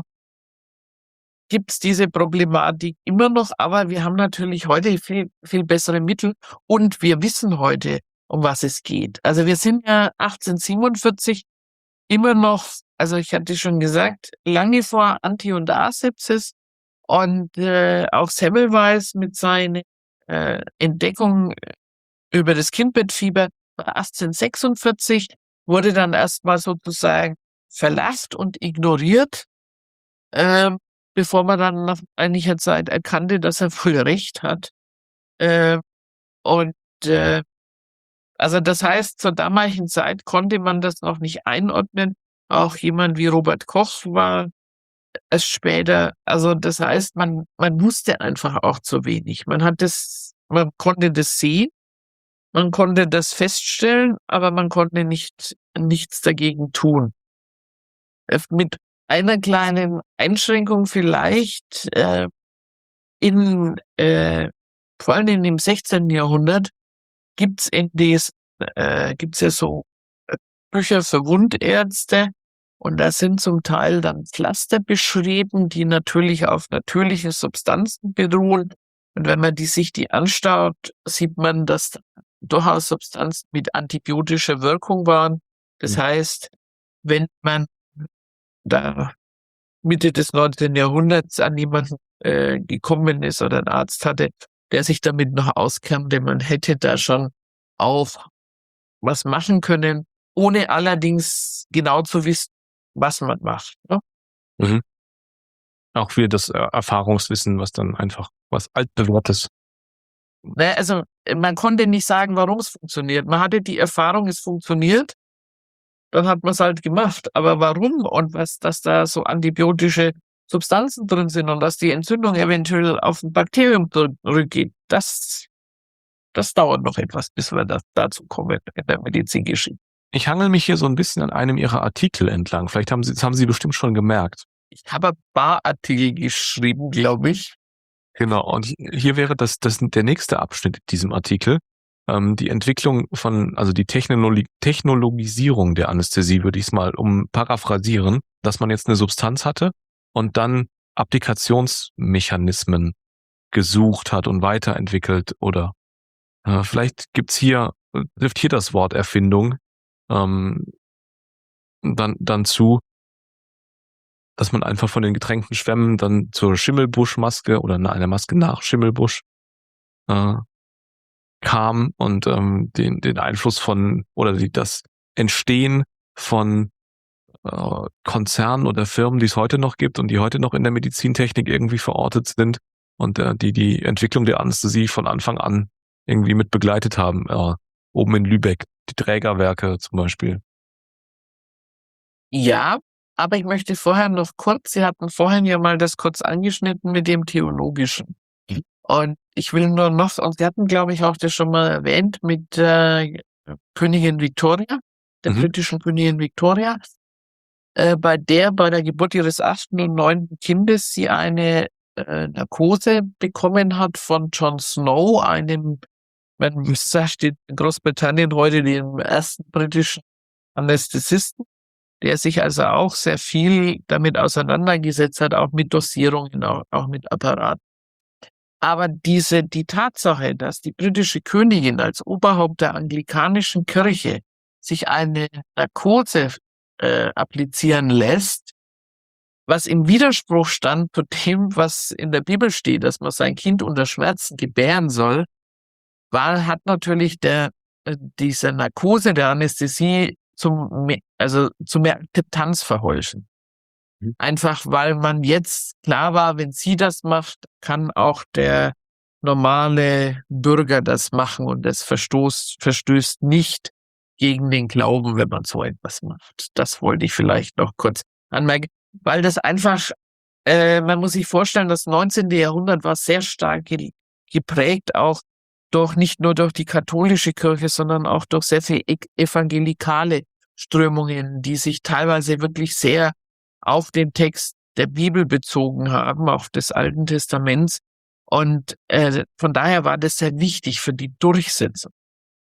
gibt es diese Problematik immer noch, aber wir haben natürlich heute viel, viel bessere Mittel und wir wissen heute, um was es geht. Also wir sind ja achtzehnhundertsiebenundvierzig immer noch, also ich hatte schon gesagt, lange vor Anti- und Asepsis und äh, auch Semmelweis mit seiner äh, Entdeckung über das Kindbettfieber achtzehnhundertsechsundvierzig wurde dann erstmal sozusagen verlacht und ignoriert, ähm, bevor man dann nach einiger Zeit erkannte, dass er voll recht hat. Äh, und äh, also das heißt, zur damaligen Zeit konnte man das noch nicht einordnen. Auch jemand wie Robert Koch war es später. Also das heißt, man man wusste einfach auch zu wenig. Man hat das, man konnte das sehen, man konnte das feststellen, aber man konnte nicht nichts dagegen tun. Äh, Mit einer kleinen Einschränkung vielleicht, äh, in äh, vor allem im sechzehnten Jahrhundert gibt's in des, äh, gibt's ja so äh, Bücher für Wundärzte und da sind zum Teil dann Pflaster beschrieben, die natürlich auf natürliche Substanzen beruhen. Und wenn man die sich die anschaut, sieht man, dass da durchaus Substanzen mit antibiotischer Wirkung waren. Das Mhm. heißt, wenn man da Mitte des neunzehnten Jahrhunderts an jemanden äh, gekommen ist oder einen Arzt hatte, der sich damit noch auskannte, man hätte da schon auch was machen können, ohne allerdings genau zu wissen, was man macht. Ne? Mhm. Auch wieder das äh, Erfahrungswissen, was dann einfach was altbewährtes. Ne, also äh, man konnte nicht sagen, warum es funktioniert. Man hatte die Erfahrung, es funktioniert, dann hat man es halt gemacht. Aber warum und was, dass da so antibiotische Substanzen drin sind und dass die Entzündung eventuell auf ein Bakterium zurückgeht, das, das dauert noch etwas, bis wir da, dazu kommen in der Medizingeschichte. Ich hangel mich hier so ein bisschen an einem Ihrer Artikel entlang. Vielleicht haben Sie, das haben Sie bestimmt schon gemerkt. Ich habe ein paar Artikel geschrieben, glaube ich. Genau, und hi- hier wäre das, das der nächste Abschnitt in diesem Artikel. Ähm, die Entwicklung von, also die Technologi Technologisierung der Anästhesie, würde ich es mal um paraphrasieren, dass man jetzt eine Substanz hatte und dann Applikationsmechanismen gesucht hat und weiterentwickelt oder äh, vielleicht gibt's hier, äh, trifft hier das Wort Erfindung ähm, dann, dann zu, dass man einfach von den getränkten Schwämmen dann zur Schimmelbuschmaske oder na- einer Maske nach Schimmelbusch äh, kam und ähm, den, den Einfluss von oder die, das Entstehen von äh, Konzernen oder Firmen, die es heute noch gibt und die heute noch in der Medizintechnik irgendwie verortet sind und äh, die die Entwicklung der Anästhesie von Anfang an irgendwie mit begleitet haben. Äh, oben in Lübeck, die Trägerwerke zum Beispiel. Ja, aber ich möchte vorher noch kurz, Sie hatten vorhin ja mal das kurz angeschnitten mit dem Theologischen. Mhm. Und ich will nur noch, und Sie hatten, glaube ich, auch das schon mal erwähnt mit äh, Königin Victoria, der Mhm. britischen Königin Victoria, äh, bei der bei der Geburt ihres achten und neunten Kindes sie eine äh, Narkose bekommen hat von John Snow, einem, man sagt in Großbritannien heute dem ersten britischen Anästhesisten, der sich also auch sehr viel damit auseinandergesetzt hat, auch mit Dosierungen, auch, auch mit Apparaten. Aber diese, die Tatsache, dass die britische Königin als Oberhaupt der anglikanischen Kirche sich eine Narkose äh, applizieren lässt, was im Widerspruch stand zu dem, was in der Bibel steht, dass man sein Kind unter Schmerzen gebären soll, war, hat natürlich der, äh, dieser Narkose der Anästhesie zum, me- also zu mehr Akzeptanz verholfen. Mhm. Einfach weil man jetzt klar war, wenn sie das macht, kann auch der normale Bürger das machen und es verstoßt, verstößt nicht gegen den Glauben, wenn man so etwas macht. Das wollte ich vielleicht noch kurz anmerken, weil das einfach, äh, man muss sich vorstellen, das neunzehnte Jahrhundert war sehr stark ge geprägt auch durch, nicht nur durch die katholische Kirche, sondern auch durch sehr viel e- evangelikale Strömungen, die sich teilweise wirklich sehr auf den Text der Bibel bezogen haben, auf des Alten Testaments. Und äh, von daher war das sehr wichtig für die Durchsetzung.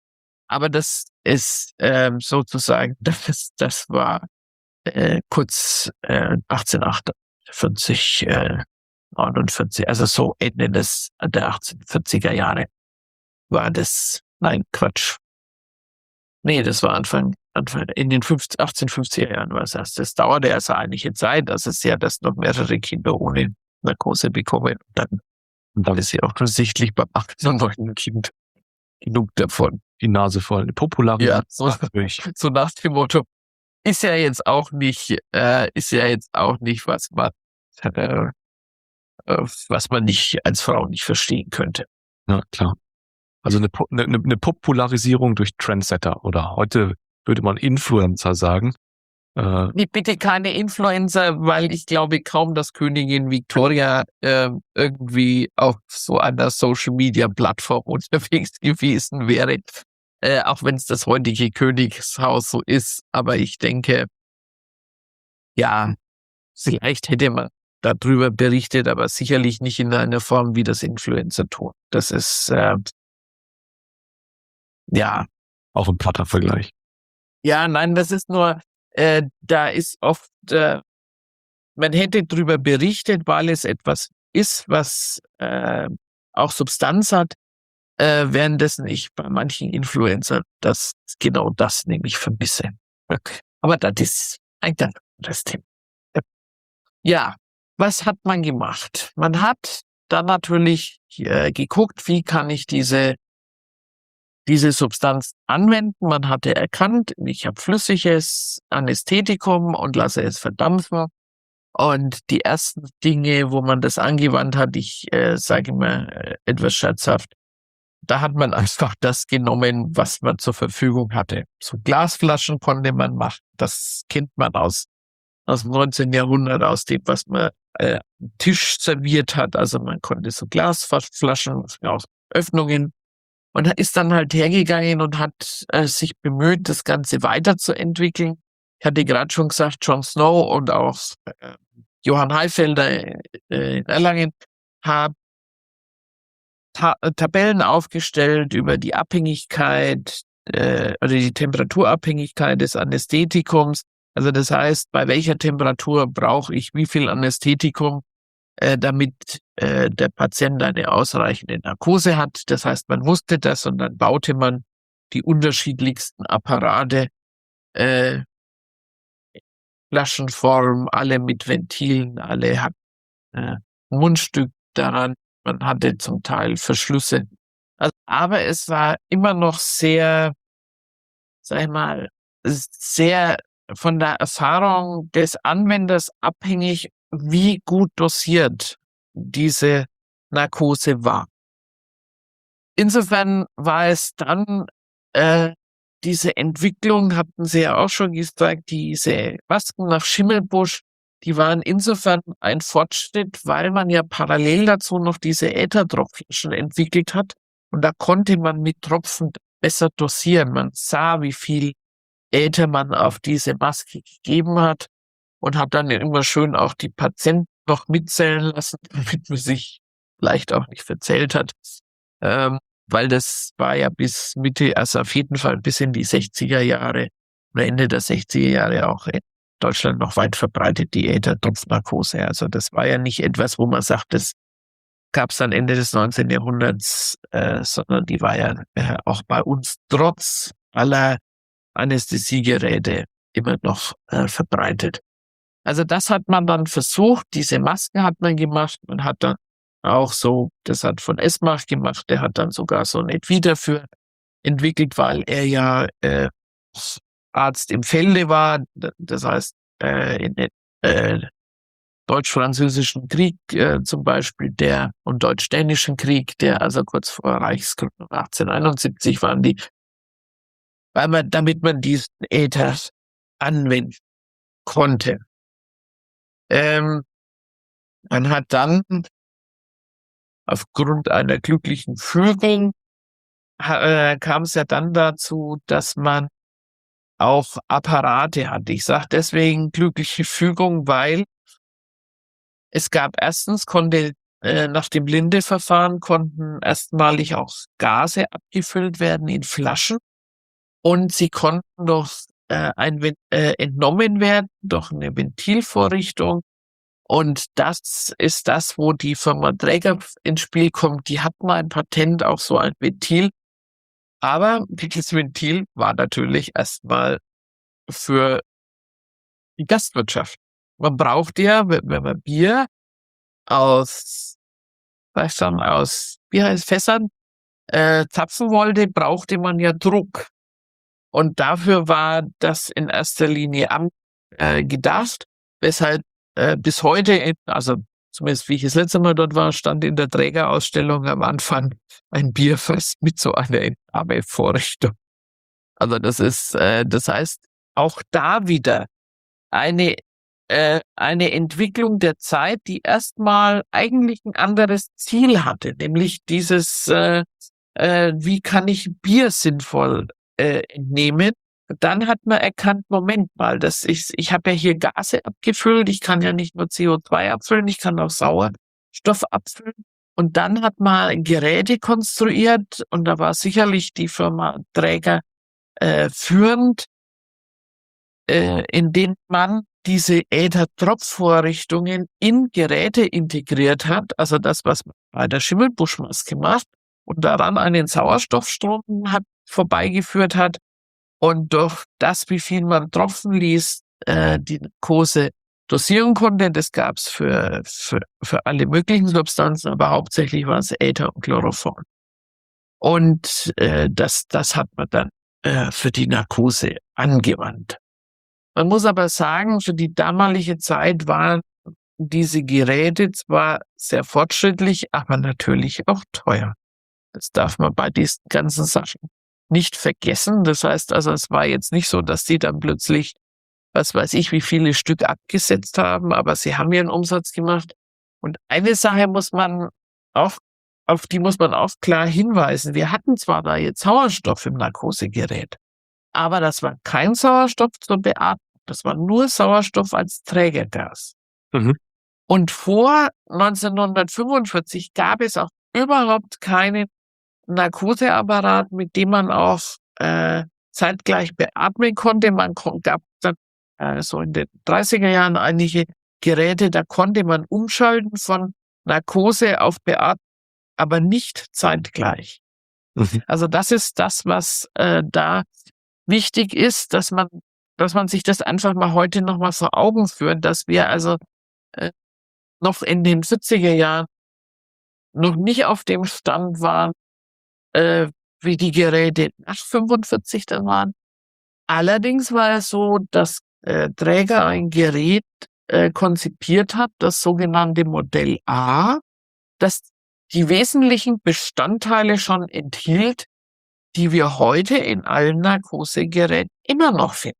aber das ist ähm, sozusagen, das, das war äh, kurz äh, achtzehnhundertachtundvierzig, äh, neunundvierzig, also so Ende des der achtzehnhundertvierziger Jahre war das, nein, Quatsch. Nee, das war Anfang, Anfang in den fünfzig, achtzehnhundertfünfziger Jahren war es erst. Das dauerte also einige Zeit, also sie hat das noch mehrere Kinder ohne Narkose bekommen und dann, und dann ist sie auch offensichtlich beim achten und neunten Kind genug davon. Die Nase voll. Eine Popularität. Ja, so, so nach dem Motto, ist ja jetzt auch nicht, äh, ist ja jetzt auch nicht, was man, äh, äh, was man nicht als Frau nicht verstehen könnte. Ja, klar. Also eine, Po- eine, eine Popularisierung durch Trendsetter oder heute würde man Influencer sagen. Äh, Nee, bitte keine Influencer, weil ich glaube kaum, dass Königin Victoria äh, irgendwie auf so einer Social-Media-Plattform unterwegs gewesen wäre. Äh, auch wenn es das heutige Königshaus so ist. Aber ich denke, ja, vielleicht hätte man darüber berichtet, aber sicherlich nicht in einer Form, wie das Influencer tun. Das ist, äh, ja, auch ein platter Vergleich. ja, nein, das ist nur, äh, da ist oft, äh, man hätte darüber berichtet, weil es etwas ist, was äh, auch Substanz hat, äh, währenddessen ich bei manchen Influencern das genau das nämlich vermisse. Okay. Aber das ist ein ganz anderes Thema. Ja, was hat man gemacht? Man hat dann natürlich äh, geguckt, wie kann ich diese diese Substanz anwenden. Man hatte erkannt, ich habe flüssiges Anästhetikum und lasse es verdampfen. Und die ersten Dinge, wo man das angewandt hat, ich äh, sage immer äh, etwas scherzhaft, da hat man einfach das genommen, was man zur Verfügung hatte. So Glasflaschen konnte man machen. Das kennt man aus, aus dem neunzehnten Jahrhundert, aus dem, was man äh, am Tisch serviert hat. Also man konnte so Glasflaschen machen, auch Öffnungen. Und ist dann halt hergegangen und hat äh, sich bemüht, das Ganze weiterzuentwickeln. Ich hatte gerade schon gesagt, John Snow und auch äh, Johann Heifelder äh, in Erlangen haben Ta- Tabellen aufgestellt über die Abhängigkeit äh, oder die Temperaturabhängigkeit des Anästhetikums. Also das heißt, bei welcher Temperatur brauche ich wie viel Anästhetikum, äh, damit äh, der Patient eine ausreichende Narkose hat. Das heißt, man wusste das und dann baute man die unterschiedlichsten Apparate, äh, Flaschenform, alle mit Ventilen, alle hatten äh, ein Mundstück daran. Man hatte zum Teil Verschlüsse. Also, aber es war immer noch sehr, sag ich mal, sehr von der Erfahrung des Anwenders abhängig, wie gut dosiert diese Narkose war. Insofern war es dann äh, diese Entwicklung, hatten Sie ja auch schon gesagt, diese Masken nach Schimmelbusch, die waren insofern ein Fortschritt, weil man ja parallel dazu noch diese Ätherdropflaschen entwickelt hat. Und da konnte man mit Tropfen besser dosieren. Man sah, wie viel Äther man auf diese Maske gegeben hat und hat dann immer schön auch die Patienten noch mitzählen lassen, damit man sich vielleicht auch nicht verzählt hat. Ähm, weil das war ja bis Mitte, also auf jeden Fall bis in die sechziger Jahre oder Ende der sechziger Jahre auch in Deutschland noch weit verbreitet, die Äther-Tropfnarkose. Also das war ja nicht etwas, wo man sagt, das gab es dann Ende des neunzehnten Jahrhunderts, äh, sondern die war ja äh, auch bei uns trotz aller Anästhesiegeräte immer noch äh, verbreitet. Also das hat man dann versucht, diese Masken hat man gemacht, man hat dann auch so, das hat von Esmach gemacht, der hat dann sogar so ein Etui dafür entwickelt, weil er ja äh, Arzt im Felde war, das heißt äh, in den äh, Deutsch-Französischen Krieg äh, zum Beispiel, der und Deutsch-Dänischen Krieg, der also kurz vor Reichsgründung achtzehnhunderteinundsiebzig waren die, weil man, damit man diesen Äther anwenden konnte. Ähm, man hat dann aufgrund einer glücklichen Fügung äh, kam es ja dann dazu, dass man auch Apparate hatte. Ich sage deswegen glückliche Fügung, weil es gab erstens, konnte äh, nach dem Linde-Verfahren konnten erstmalig auch Gase abgefüllt werden in Flaschen. und sie konnten doch äh, ein, äh, entnommen werden durch eine Ventilvorrichtung. Und das ist das, wo die Firma Dräger ins Spiel kommt. Die hatten ein Patent auf so ein Ventil. Aber dieses Ventil war natürlich erstmal für die Gastwirtschaft. Man braucht ja, wenn wenn man Bier aus, weißt schon, aus, wie heißt Fässern, äh, zapfen wollte, brauchte man ja Druck. Und dafür war das in erster Linie am, äh, gedacht, weshalb äh, bis heute, in, also zumindest wie ich das letzte Mal dort war, stand in der Trägerausstellung am Anfang ein Bierfass mit so einer Entnahmevorrichtung. Also das ist, äh, das heißt, auch da wieder eine, äh, eine Entwicklung der Zeit, die erstmal eigentlich ein anderes Ziel hatte, nämlich dieses, äh, äh, wie kann ich Bier sinnvoll äh, entnehmen. Dann hat man erkannt, Moment mal, das ist, ich habe ja hier Gase abgefüllt, ich kann ja nicht nur C O zwei abfüllen, ich kann auch Sauerstoff abfüllen. Und dann hat man Geräte konstruiert und da war sicherlich die Firma Dräger äh, führend, äh, in denen man diese Äther-Tropf-Vorrichtungen in Geräte integriert hat, also das, was man bei der Schimmelbuschmaske macht, und daran einen Sauerstoffstrom hat, vorbeigeführt hat und durch das, wie viel man tropfen ließ, äh, die Narkose dosieren konnte. Das gab's für, für, für alle möglichen Substanzen, aber hauptsächlich war es Äther und Chloroform. Und äh, das, das hat man dann äh, für die Narkose angewandt. Man muss aber sagen, für die damalige Zeit waren diese Geräte zwar sehr fortschrittlich, aber natürlich auch teuer. Das darf man bei diesen ganzen Sachen nicht vergessen. Das heißt also, es war jetzt nicht so, dass sie dann plötzlich, was weiß ich, wie viele Stück abgesetzt haben, aber sie haben ihren Umsatz gemacht. Und eine Sache muss man auch, auf die muss man auch klar hinweisen. Wir hatten zwar da jetzt Sauerstoff im Narkosegerät, aber das war kein Sauerstoff zur Beatmung. Das war nur Sauerstoff als Trägergas. Mhm. Und vor neunzehnhundertfünfundvierzig gab es auch überhaupt keinen Narkoseapparat, mit dem man auch äh, zeitgleich beatmen konnte. Man kon- gab dann äh, so in den dreißiger Jahren einige Geräte, da konnte man umschalten von Narkose auf Beatmung, aber nicht zeitgleich. Mhm. Also das ist das, was äh, da wichtig ist, dass man, dass man sich das einfach mal heute noch mal vor Augen führt, dass wir also äh, noch in den vierziger Jahren noch nicht auf dem Stand waren, äh, wie die Geräte nach fünfundvierzig dann waren. Allerdings war es so, dass äh, Dräger ein Gerät äh, konzipiert hat, das sogenannte Modell A, das die wesentlichen Bestandteile schon enthielt, die wir heute in allen Narkosegeräten immer noch finden.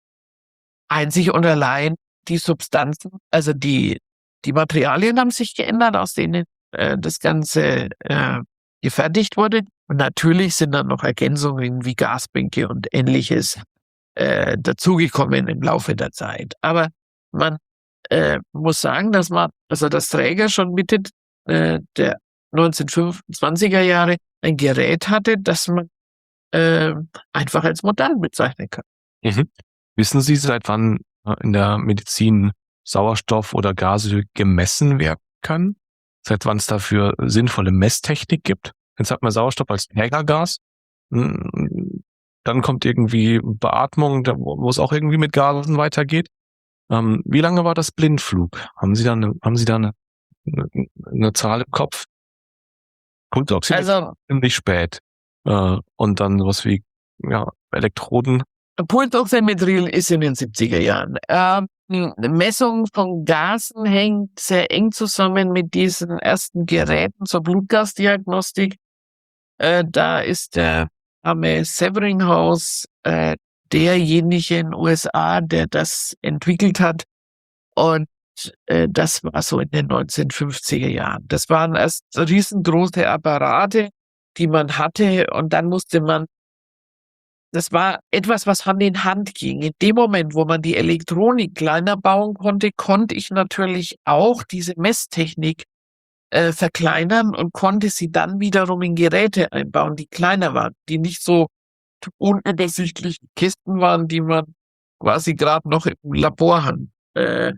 Einzig und allein die Substanzen, also die, die Materialien haben sich geändert, aus denen äh, das Ganze äh, gefertigt wurde. Und natürlich sind dann noch Ergänzungen wie Gasbänke und Ähnliches äh, dazugekommen im Laufe der Zeit. Aber man äh, muss sagen, dass man, also das Träger schon Mitte äh, der neunzehnhundertfünfundzwanziger Jahre ein Gerät hatte, das man äh, einfach als modern bezeichnen kann. Mhm. Wissen Sie, seit wann äh, in der Medizin Sauerstoff oder Gase gemessen werden können? Seit wann es dafür sinnvolle Messtechnik gibt? Jetzt hat man Sauerstoff als Trägergas. Mm, Dann kommt irgendwie Beatmung, da- wo wo es auch irgendwie mit Gasen weitergeht. Ähm, wie lange war das Blindflug? Haben Sie da eine, haben Sie da eine, eine, eine Zahl im Kopf? Kohlenstoff Also ziemlich spät. Äh, und dann sowas wie ja, Elektroden. Pultoximetril ist in den siebziger Jahren. Ähm, Messung von Gasen hängt sehr eng zusammen mit diesen ersten Geräten zur Blutgasdiagnostik. Äh, da ist der Name Severinghaus äh, derjenige in den U S A, der das entwickelt hat. Und äh, das war so in den neunzehnhundertfünfziger Jahren. Das waren erst riesengroße Apparate, die man hatte. Und dann musste man, das war etwas, was Hand in Hand ging. In dem Moment, wo man die Elektronik kleiner bauen konnte, konnte ich natürlich auch diese Messtechnik äh, verkleinern und konnte sie dann wiederum in Geräte einbauen, die kleiner waren, die nicht so unübersichtliche Kisten waren, die man quasi gerade noch im Labor hand, äh,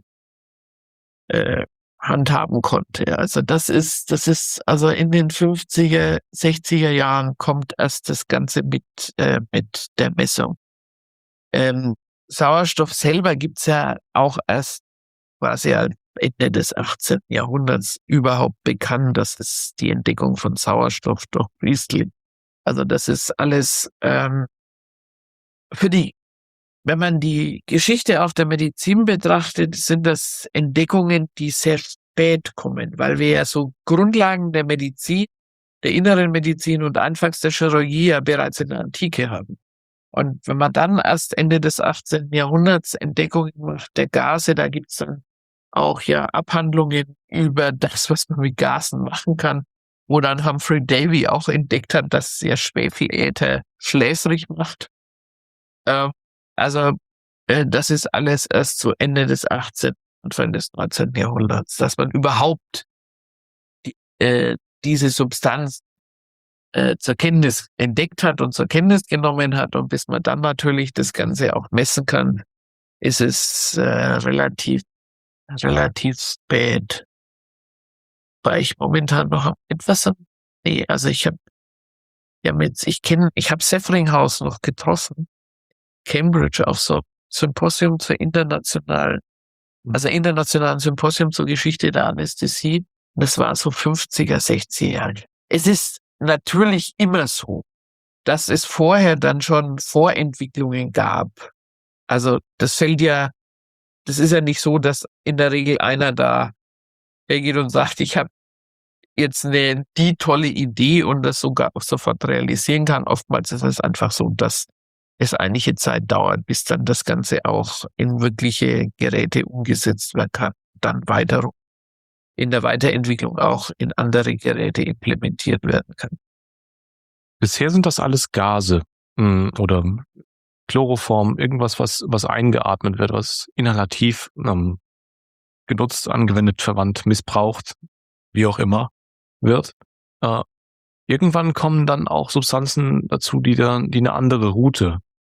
äh, handhaben konnte. Also das ist, das ist, also in den fünfziger, sechziger Jahren kommt erst das Ganze mit, äh, mit der Messung. Ähm, Sauerstoff selber gibt's ja auch erst quasi am Ende des achtzehnten. Jahrhunderts überhaupt bekannt. Das ist die Entdeckung von Sauerstoff durch Priestley. Also das ist alles ähm, für die, wenn man die Geschichte auf der Medizin betrachtet, sind das Entdeckungen, die sehr spät kommen, weil wir ja so Grundlagen der Medizin, der inneren Medizin und anfangs der Chirurgie ja bereits in der Antike haben. Und wenn man dann erst Ende des achtzehnten. Jahrhunderts Entdeckungen macht der Gase, da gibt's dann auch ja Abhandlungen über das, was man mit Gasen machen kann, wo dann Humphrey Davy auch entdeckt hat, dass der Schwefeläther schläfrig macht. Ähm, also äh, das ist alles erst zu Ende des achtzehnten. Anfang des neunzehnten. Jahrhunderts, dass man überhaupt die, äh, diese Substanz äh, zur Kenntnis entdeckt hat und zur Kenntnis genommen hat. Und bis man dann natürlich das Ganze auch messen kann, ist es äh, relativ relativ spät. Weil ich momentan noch etwas am, nee, also ich habe ja mit, ich kenne, ich habe Sefringhaus noch getroffen, Cambridge auf so Symposium zur internationalen, also internationalen Symposium zur Geschichte der Anästhesie. Das war so fünfziger, sechziger Jahre. Es ist natürlich immer so, dass es vorher dann schon Vorentwicklungen gab. Also das fällt ja, das ist ja nicht so, dass in der Regel einer da hergeht und sagt, ich habe jetzt eine die tolle Idee und das sogar auch sofort realisieren kann. Oftmals ist es einfach so, dass es einige Zeit dauert, bis dann das Ganze auch in wirkliche Geräte umgesetzt werden kann, dann weiter in der Weiterentwicklung auch in andere Geräte implementiert werden kann. Bisher sind das alles Gase mh, oder Chloroform, irgendwas, was was eingeatmet wird, was inhalativ ähm, genutzt, angewendet, verwandt, missbraucht, wie auch immer, wird. Äh, irgendwann kommen dann auch Substanzen dazu, die dann, die eine andere Route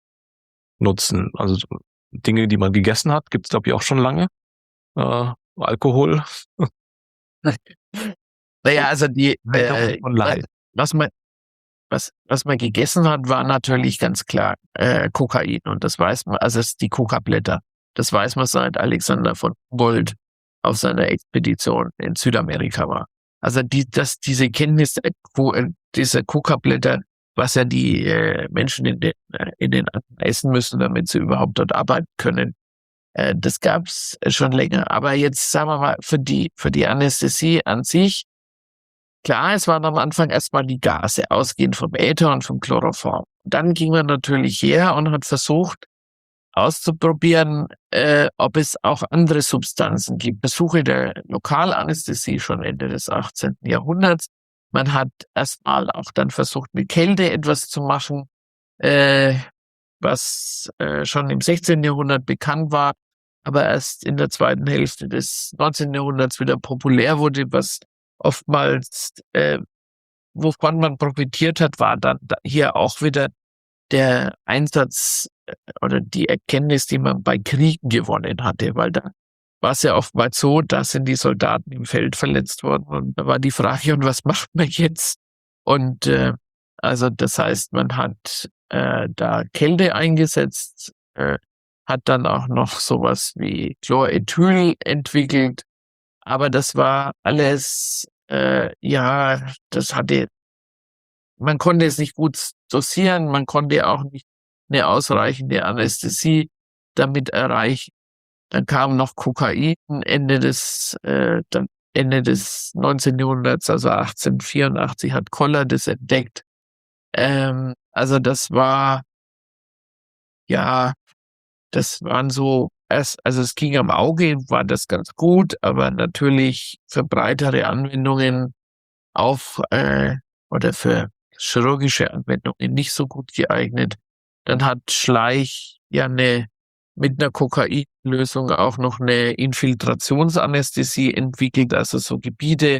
nutzen. Also Dinge, die man gegessen hat, gibt's glaube ich auch schon lange. Äh, Alkohol. Naja, also die, äh, Von Leid. was man, was, was man gegessen hat, war natürlich ganz klar äh, Kokain. Und das weiß man, also es ist die Kokablätter. Das weiß man seit Alexander von Humboldt auf seiner Expedition in Südamerika war. Also die, dass diese Kenntnis, wo äh, diese Kokablätter, was ja die äh, Menschen in den, äh, in den Anden essen müssen, damit sie überhaupt dort arbeiten können, äh, das gab's schon länger. Aber jetzt sagen wir mal für die für die Anästhesie an sich, klar, es waren am Anfang erstmal die Gase, ausgehend vom Äther und vom Chloroform. Dann ging man natürlich her und hat versucht auszuprobieren, äh, ob es auch andere Substanzen gibt. Besuche der Lokalanästhesie schon Ende des achtzehnten. Jahrhunderts. Man hat erstmal auch dann versucht, mit Kälte etwas zu machen, äh, was äh, schon im sechzehnten. Jahrhundert bekannt war, aber erst in der zweiten Hälfte des neunzehnten. Jahrhunderts wieder populär wurde, was oftmals, äh, wovon man profitiert hat, war dann hier auch wieder der Einsatz äh, oder die Erkenntnis, die man bei Kriegen gewonnen hatte, weil da war es ja oftmals so, da sind die Soldaten im Feld verletzt worden und da war die Frage, und was macht man jetzt? Und äh, also das heißt, man hat äh, da Kälte eingesetzt, äh, hat dann auch noch sowas wie Chlorethyl entwickelt, aber das war alles, äh, ja, das hatte, man konnte es nicht gut dosieren, man konnte auch nicht eine ausreichende Anästhesie damit erreichen. Dann kam noch Kokain Ende des, äh, dann Ende des neunzehnten. Jahrhunderts, also achtzehnhundertvierundachtzig hat Koller das entdeckt. Ähm, also das war, ja, das waren so, erst, also es ging am Auge, war das ganz gut, aber natürlich für breitere Anwendungen auf, äh, oder für chirurgische Anwendungen nicht so gut geeignet. Dann hat Schleich ja eine mit einer Kokainlösung auch noch eine Infiltrationsanästhesie entwickelt, also so Gebiete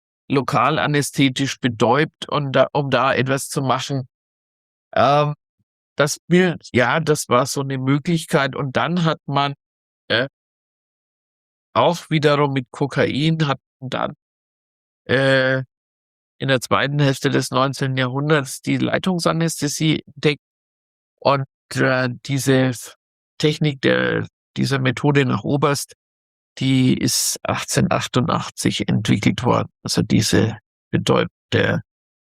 lokal anästhetisch betäubt, und da, um da etwas zu machen. Ähm, das Bild, ja, das war so eine Möglichkeit. Und dann hat man äh, auch wiederum mit Kokain, hat man dann äh, in der zweiten Hälfte des neunzehnten Jahrhunderts die Leitungsanästhesie entdeckt. Und äh, diese Technik der dieser Methode nach Oberst, die ist achtzehnhundertachtundachtzig entwickelt worden. Also diese bedeutende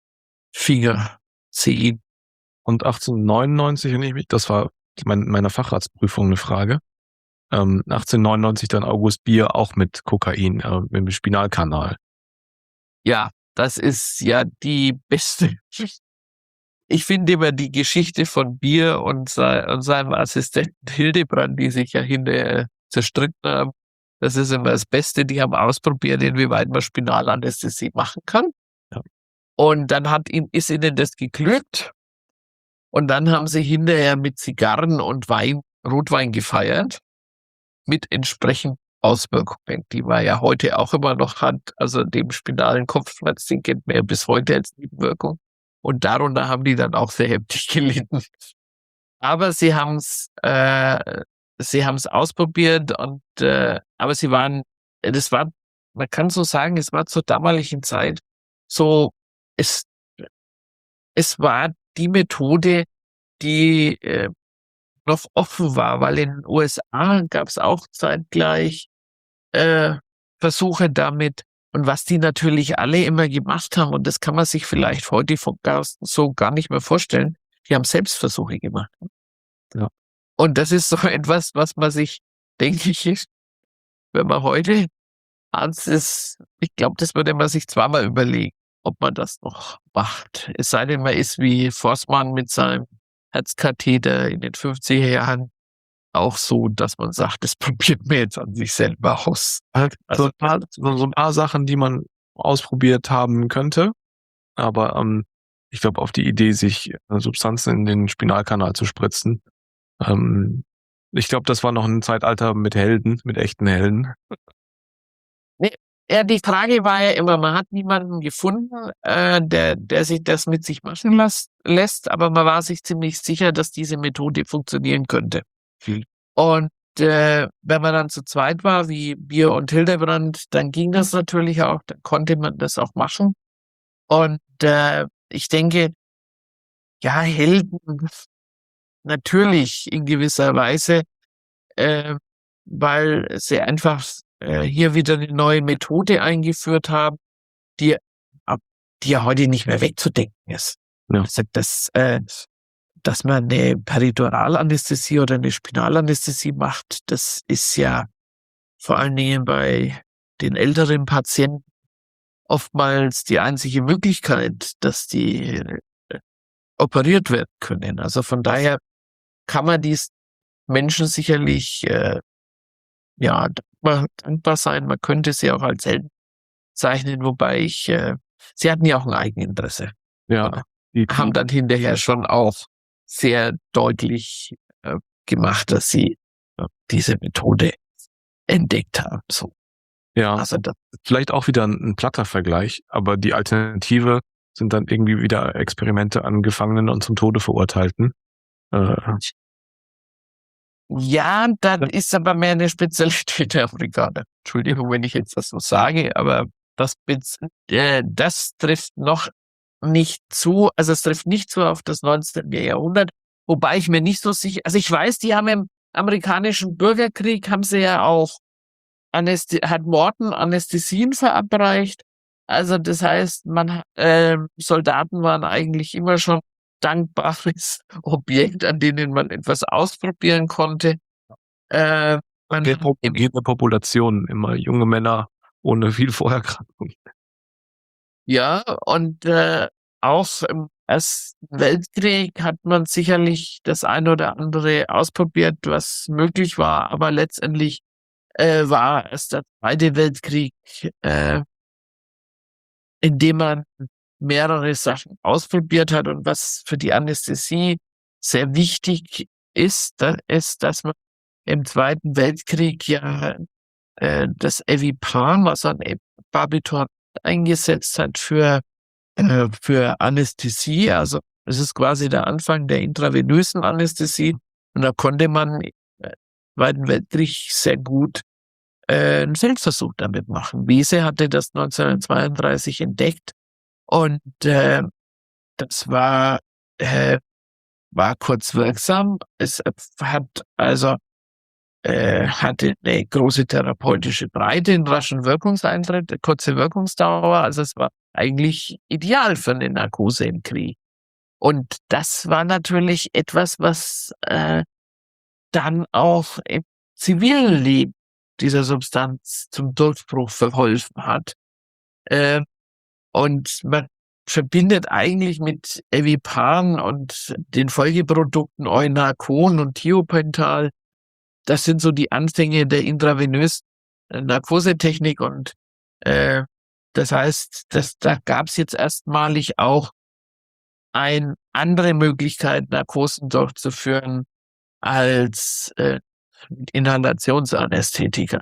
Fingerziehen. Und achtzehnhundertneunundneunzig, wenn ich mich, das war mein, meiner Facharztprüfung eine Frage, ähm, achtzehnhundertneunundneunzig dann August Bier auch mit Kokain, äh, mit dem Spinalkanal. Ja, das ist ja die beste. Ich finde immer die Geschichte von Bier und, sei, und seinem Assistenten Hildebrand, die sich ja hinterher zerstritten haben, das ist immer das Beste. Die haben ausprobiert, inwieweit man Spinalanästhesie machen kann. Ja. Und dann hat ihn, ist ihnen das geglückt. Und dann haben sie hinterher mit Zigarren und Wein, Rotwein gefeiert. Mit entsprechenden Auswirkungen, die man ja heute auch immer noch hat. Also dem spinalen Kopfschmerz, den kennt man ja bis heute als Nebenwirkung. Und darunter haben die dann auch sehr heftig gelitten. Aber sie haben es, äh, sie haben es ausprobiert und, äh, aber sie waren, das war, man kann so sagen, es war zur damaligen Zeit so, es, es war die Methode, die äh, noch offen war, weil in den U S A gab es auch zeitgleich äh, Versuche damit. Und was die natürlich alle immer gemacht haben, und das kann man sich vielleicht heute vom Carsten so gar nicht mehr vorstellen, die haben Selbstversuche gemacht. Ja. Und das ist so etwas, was man sich, denke ich, wenn man heute Arzt ist, ich glaube, das würde man sich zweimal überlegen, ob man das noch macht. Es sei denn, man ist wie Forstmann mit seinem Herzkatheter in den fünfziger Jahren auch so, dass man sagt, das probiert man jetzt an sich selber aus. Halt Also, so, ein paar, so, so ein paar Sachen, die man ausprobiert haben könnte. Aber ähm, ich glaube, auf die Idee, sich äh, Substanzen in den Spinalkanal zu spritzen, ähm, ich glaube, das war noch ein Zeitalter mit Helden, mit echten Helden. ja, die Frage war ja immer, man hat niemanden gefunden, äh, der, der sich das mit sich machen las, lässt, aber man war sich ziemlich sicher, dass diese Methode funktionieren könnte. Hm. Und äh, wenn man dann zu zweit war, wie Bier und Hildebrand, dann ging das natürlich auch, dann konnte man das auch machen. Und äh, ich denke, ja, Helden natürlich in gewisser Weise, äh, weil sie einfach äh, hier wieder eine neue Methode eingeführt haben, die, ab- die ja heute nicht mehr wegzudenken ist. Ja. Also das, äh, dass man eine Periduralanästhesie oder eine Spinalanästhesie macht, das ist ja vor allen Dingen bei den älteren Patienten oftmals die einzige Möglichkeit, dass die äh, operiert werden können. Also von daher kann man dies Menschen sicherlich äh, ja dankbar, dankbar sein. Man könnte sie auch als Helden zeichnen, wobei ich, äh, sie hatten ja auch ein Eigeninteresse. Ja, die, Haben dann hinterher schon auch sehr deutlich äh, gemacht, dass sie äh, diese Methode entdeckt haben. So, ja, also das, vielleicht auch wieder ein, ein platter Vergleich, aber die Alternative sind dann irgendwie wieder Experimente an Gefangenen und zum Tode Verurteilten. Äh, ja, dann ist aber mehr eine Spezialität der Afrikaner. Entschuldigung, wenn ich jetzt das so sage, aber das, bez- äh, das trifft noch nicht zu, also es trifft nicht zu auf das neunzehnte Jahrhundert, wobei ich mir nicht so sicher, also ich weiß, die haben im amerikanischen Bürgerkrieg, haben sie ja auch, Anästhi hat Morton Anästhesien verabreicht, also das heißt, man, äh, Soldaten waren eigentlich immer schon dankbares Objekt, an denen man etwas ausprobieren konnte. Äh, man der hat Pop- im jede Population, immer junge Männer ohne viel Vorerkrankung. Ja, und äh, auch im Ersten Weltkrieg hat man sicherlich das ein oder andere ausprobiert, was möglich war, aber letztendlich äh, war es der Zweite Weltkrieg, äh, in dem man mehrere Sachen ausprobiert hat und was für die Anästhesie sehr wichtig ist, da ist, dass man im Zweiten Weltkrieg ja äh, das Evipram, also ein Barbiturate eingesetzt hat für äh, für Anästhesie, also Das ist quasi der Anfang der intravenösen Anästhesie. Und da konnte man im Zweiten Weltkrieg sehr gut äh, einen Feldversuch damit machen. Wiese hatte das neunzehnhundertzweiunddreißig entdeckt und äh, das war, äh, war kurz wirksam. Es hat also äh, hatte eine große therapeutische Breite, einen raschen Wirkungseintritt, eine kurze Wirkungsdauer. Also es war eigentlich ideal für eine Narkose im Krieg. Und das war natürlich etwas, was äh, dann auch im zivilen Leben dieser Substanz zum Durchbruch verholfen hat. Äh, und man verbindet eigentlich mit Evipan und den Folgeprodukten Eunarcon und Thiopental. Das sind so die Anfänge der intravenösen Narkosetechnik und äh, das heißt, dass, da gab es jetzt erstmalig auch eine andere Möglichkeit, Narkosen durchzuführen als äh, Inhalationsanästhetika.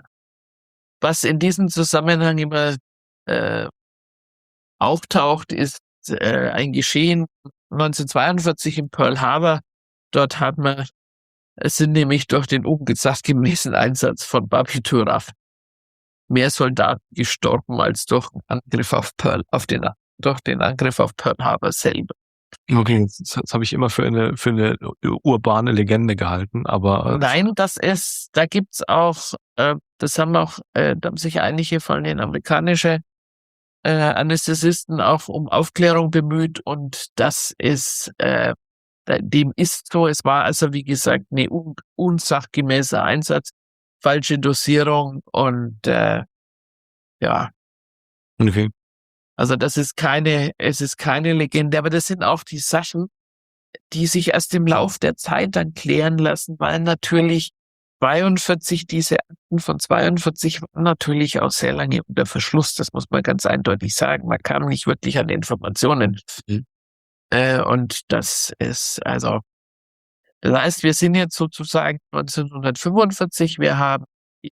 Was in diesem Zusammenhang immer äh, auftaucht, ist äh, ein Geschehen neunzehnhundertzweiundvierzig in Pearl Harbor. Dort hat man, es sind nämlich durch den oben gesagtgemäßen Einsatz von Barbituraf mehr Soldaten gestorben als durch den Angriff auf Pearl, auf den, durch den Angriff auf Pearl Harbor selber. Okay, das, das habe ich immer für eine für eine urbane Legende gehalten, aber äh, Nein, das ist, da gibt's auch, äh, das haben auch, äh, da haben sich einige von den amerikanischen äh, Anästhesisten auch um Aufklärung bemüht und das ist, äh, dem ist so. Es war also wie gesagt eine un unsachgemäßer Einsatz, falsche Dosierung und äh, ja. okay. Also das ist keine, es ist keine Legende, aber das sind auch die Sachen, die sich erst im Lauf der Zeit dann klären lassen, weil natürlich zweiundvierzig, diese Akten von zweiundvierzig waren natürlich auch sehr lange unter Verschluss, das muss man ganz eindeutig sagen. Man kam nicht wirklich an Informationen. Mhm. Äh, und das ist also, das heißt, wir sind jetzt sozusagen neunzehnhundertfünfundvierzig, wir haben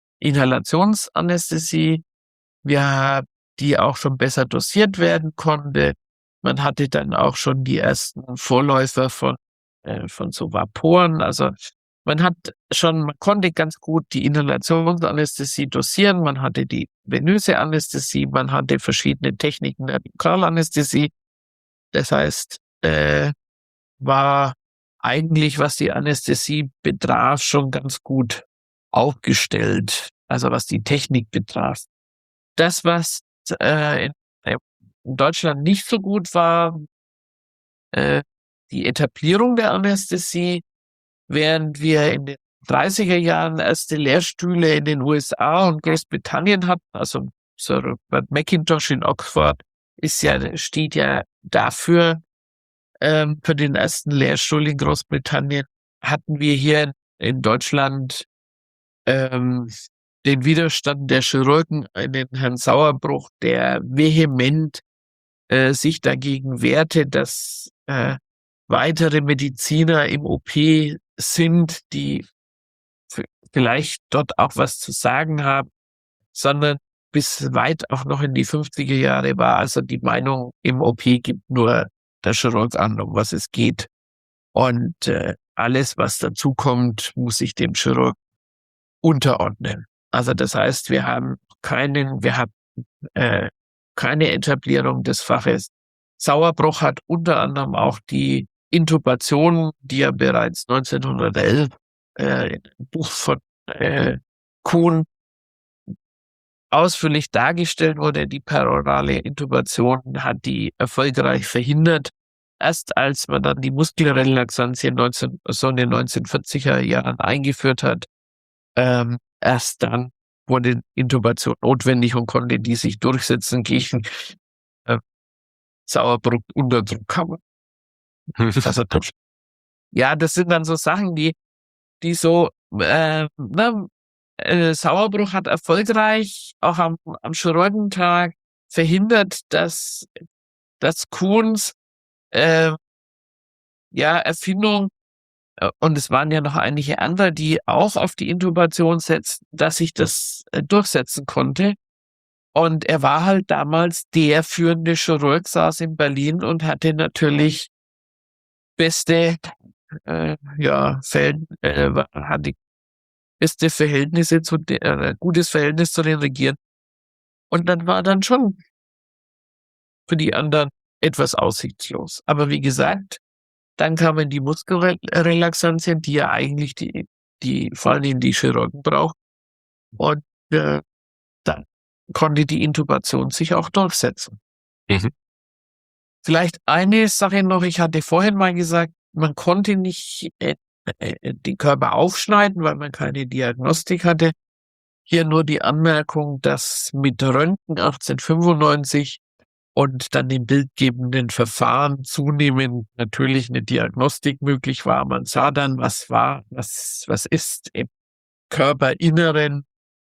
Inhalationsanästhesie, wir haben die auch schon besser dosiert werden konnte. Man hatte dann auch schon die ersten Vorläufer von, äh, von so Vaporen. Also man hat schon, man konnte ganz gut die Inhalationsanästhesie dosieren. Man hatte die venöse Anästhesie, man hatte verschiedene Techniken der Lokalanästhesie. Das heißt, äh, war eigentlich, was die Anästhesie betraf, schon ganz gut aufgestellt. Also was die Technik betraf. Das, was äh, in, in Deutschland nicht so gut war, äh, die Etablierung der Anästhesie, während wir in den dreißiger Jahren erste Lehrstühle in den U S A und Großbritannien hatten, also Sir Robert Mackintosh in Oxford ist ja, steht ja dafür, ähm, für den ersten Lehrstuhl in Großbritannien, hatten wir hier in, in Deutschland ähm, den Widerstand der Chirurgen, den Herrn Sauerbruch, der vehement äh, sich dagegen wehrte, dass äh, weitere Mediziner im O P sind, die vielleicht dort auch was zu sagen haben, sondern bis weit auch noch in die fünfziger Jahre war also die Meinung, im O P gibt nur der Chirurg an, um was es geht. Und äh, alles, was dazukommt, muss sich dem Chirurg unterordnen. Also das heißt, wir haben keinen, wir haben äh, keine Etablierung des Faches. Sauerbruch hat unter anderem auch die Intubation, die er bereits neunzehnhundertelf äh, in einem Buch von äh, Kuhn ausführlich dargestellt wurde. Die perorale Intubation hat die erfolgreich verhindert. Erst als man dann die Muskelrelaxantie neunzehn, so in den neunzehnhundertvierziger Jahren eingeführt hat, ähm, erst dann wurde Intubation notwendig und konnte die sich durchsetzen gegen äh, Sauerbruch Unterdruckkammer. Also, ja, das sind dann so Sachen, die, die so, äh, ne, äh, Sauerbruch hat erfolgreich auch am, am Chirurgentag verhindert, dass, dass Kuhns äh, ja, Erfindung, äh, und es waren ja noch einige andere, die auch auf die Intubation setzten, dass sich das äh, durchsetzen konnte. Und er war halt damals der führende Chirurg, saß in Berlin und hatte natürlich beste, äh, ja, Verhält äh, war- hatte beste Verhältnisse zu der, äh, gutes Verhältnis zu den Regierenden. Und dann war dann schon für die anderen etwas aussichtslos. Aber wie gesagt, dann kamen die Muskelrelaxantien, die ja eigentlich die, die vor allem die Chirurgen brauchen. Und äh, dann konnte die Intubation sich auch durchsetzen. Mhm. Vielleicht eine Sache noch, ich hatte vorhin mal gesagt, man konnte nicht äh, äh, den Körper aufschneiden, weil man keine Diagnostik hatte. Hier nur die Anmerkung, dass mit Röntgen achtzehnhundertfünfundneunzig und dann den bildgebenden Verfahren zunehmend natürlich eine Diagnostik möglich war. Man sah dann, was war, was, was ist im Körperinneren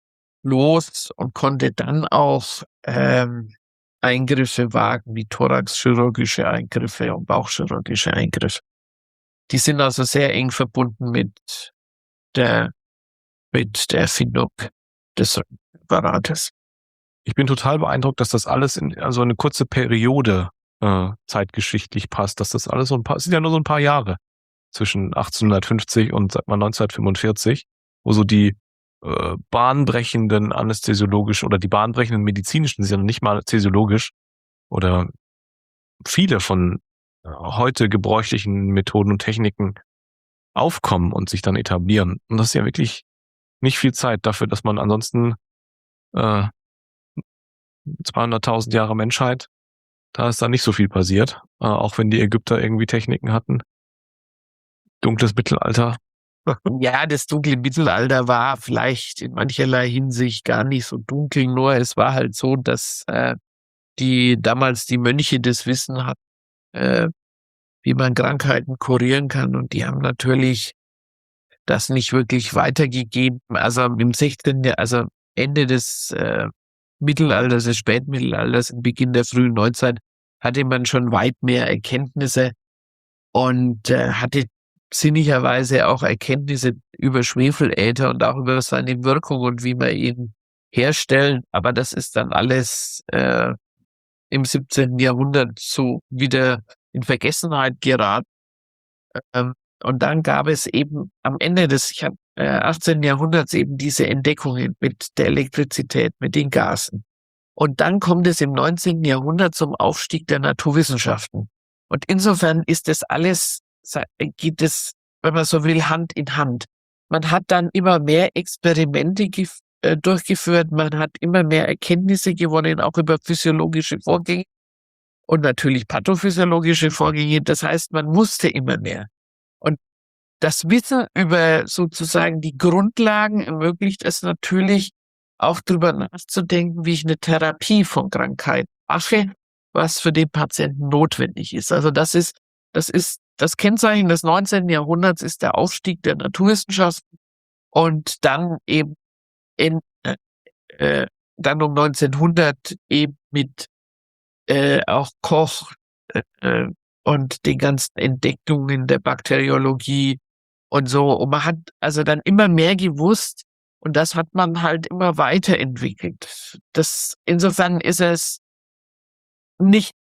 los und konnte dann auch ähm, Eingriffe wagen, wie thoraxchirurgische Eingriffe und bauchchirurgische Eingriffe. Die sind also sehr eng verbunden mit der, mit der Erfindung des Apparates. Ich bin total beeindruckt, dass das alles in also eine kurze Periode äh, zeitgeschichtlich passt, dass das alles so ein paar, es sind ja nur so ein paar Jahre zwischen achtzehnhundertfünfzig und sag mal neunzehnhundertfünfundvierzig, wo so die äh, bahnbrechenden anästhesiologischen oder die bahnbrechenden medizinischen, sind ja noch nicht mal anästhesiologisch oder viele von äh, heute gebräuchlichen Methoden und Techniken aufkommen und sich dann etablieren. Und das ist ja wirklich nicht viel Zeit dafür, dass man ansonsten äh, zweihunderttausend Jahre Menschheit, da ist da nicht so viel passiert, äh, auch wenn die Ägypter irgendwie Techniken hatten. Dunkles Mittelalter. Ja, das dunkle Mittelalter war vielleicht in mancherlei Hinsicht gar nicht so dunkel, nur es war halt so, dass äh, die damals die Mönche das Wissen hatten, äh, wie man Krankheiten kurieren kann, und die haben natürlich das nicht wirklich weitergegeben. Also im sechzehnten. Jahr- also Ende des äh, Mittelalters, des Spätmittelalters, im Beginn der frühen Neuzeit hatte man schon weit mehr Erkenntnisse und äh, hatte sinnigerweise auch Erkenntnisse über Schwefeläther und auch über seine Wirkung und wie man ihn herstellen. Aber das ist dann alles äh, im siebzehnten. Jahrhundert so wieder in Vergessenheit geraten. Ähm, und dann gab es eben am Ende des ich hab, äh, achtzehnten. Jahrhunderts eben diese Entdeckungen mit der Elektrizität, mit den Gasen. Und dann kommt es im neunzehnten. Jahrhundert zum Aufstieg der Naturwissenschaften. Und insofern ist das alles, sa- geht es, wenn man so will, Hand in Hand. Man hat dann immer mehr Experimente gef- äh, durchgeführt, man hat immer mehr Erkenntnisse gewonnen, auch über physiologische Vorgänge und natürlich pathophysiologische Vorgänge. Das heißt, man wusste immer mehr. Und das Wissen über sozusagen die Grundlagen ermöglicht es natürlich, auch darüber nachzudenken, wie ich eine Therapie von Krankheiten mache, was für den Patienten notwendig ist. Also das ist, das ist, das Kennzeichen des neunzehnten. Jahrhunderts ist der Aufstieg der Naturwissenschaften und dann eben in, äh, äh, dann um neunzehnhundert eben mit äh, auch Koch äh, äh, und den ganzen Entdeckungen der Bakteriologie und so. Und man hat also dann immer mehr gewusst und das hat man halt immer weiterentwickelt. Das, insofern ist es nicht,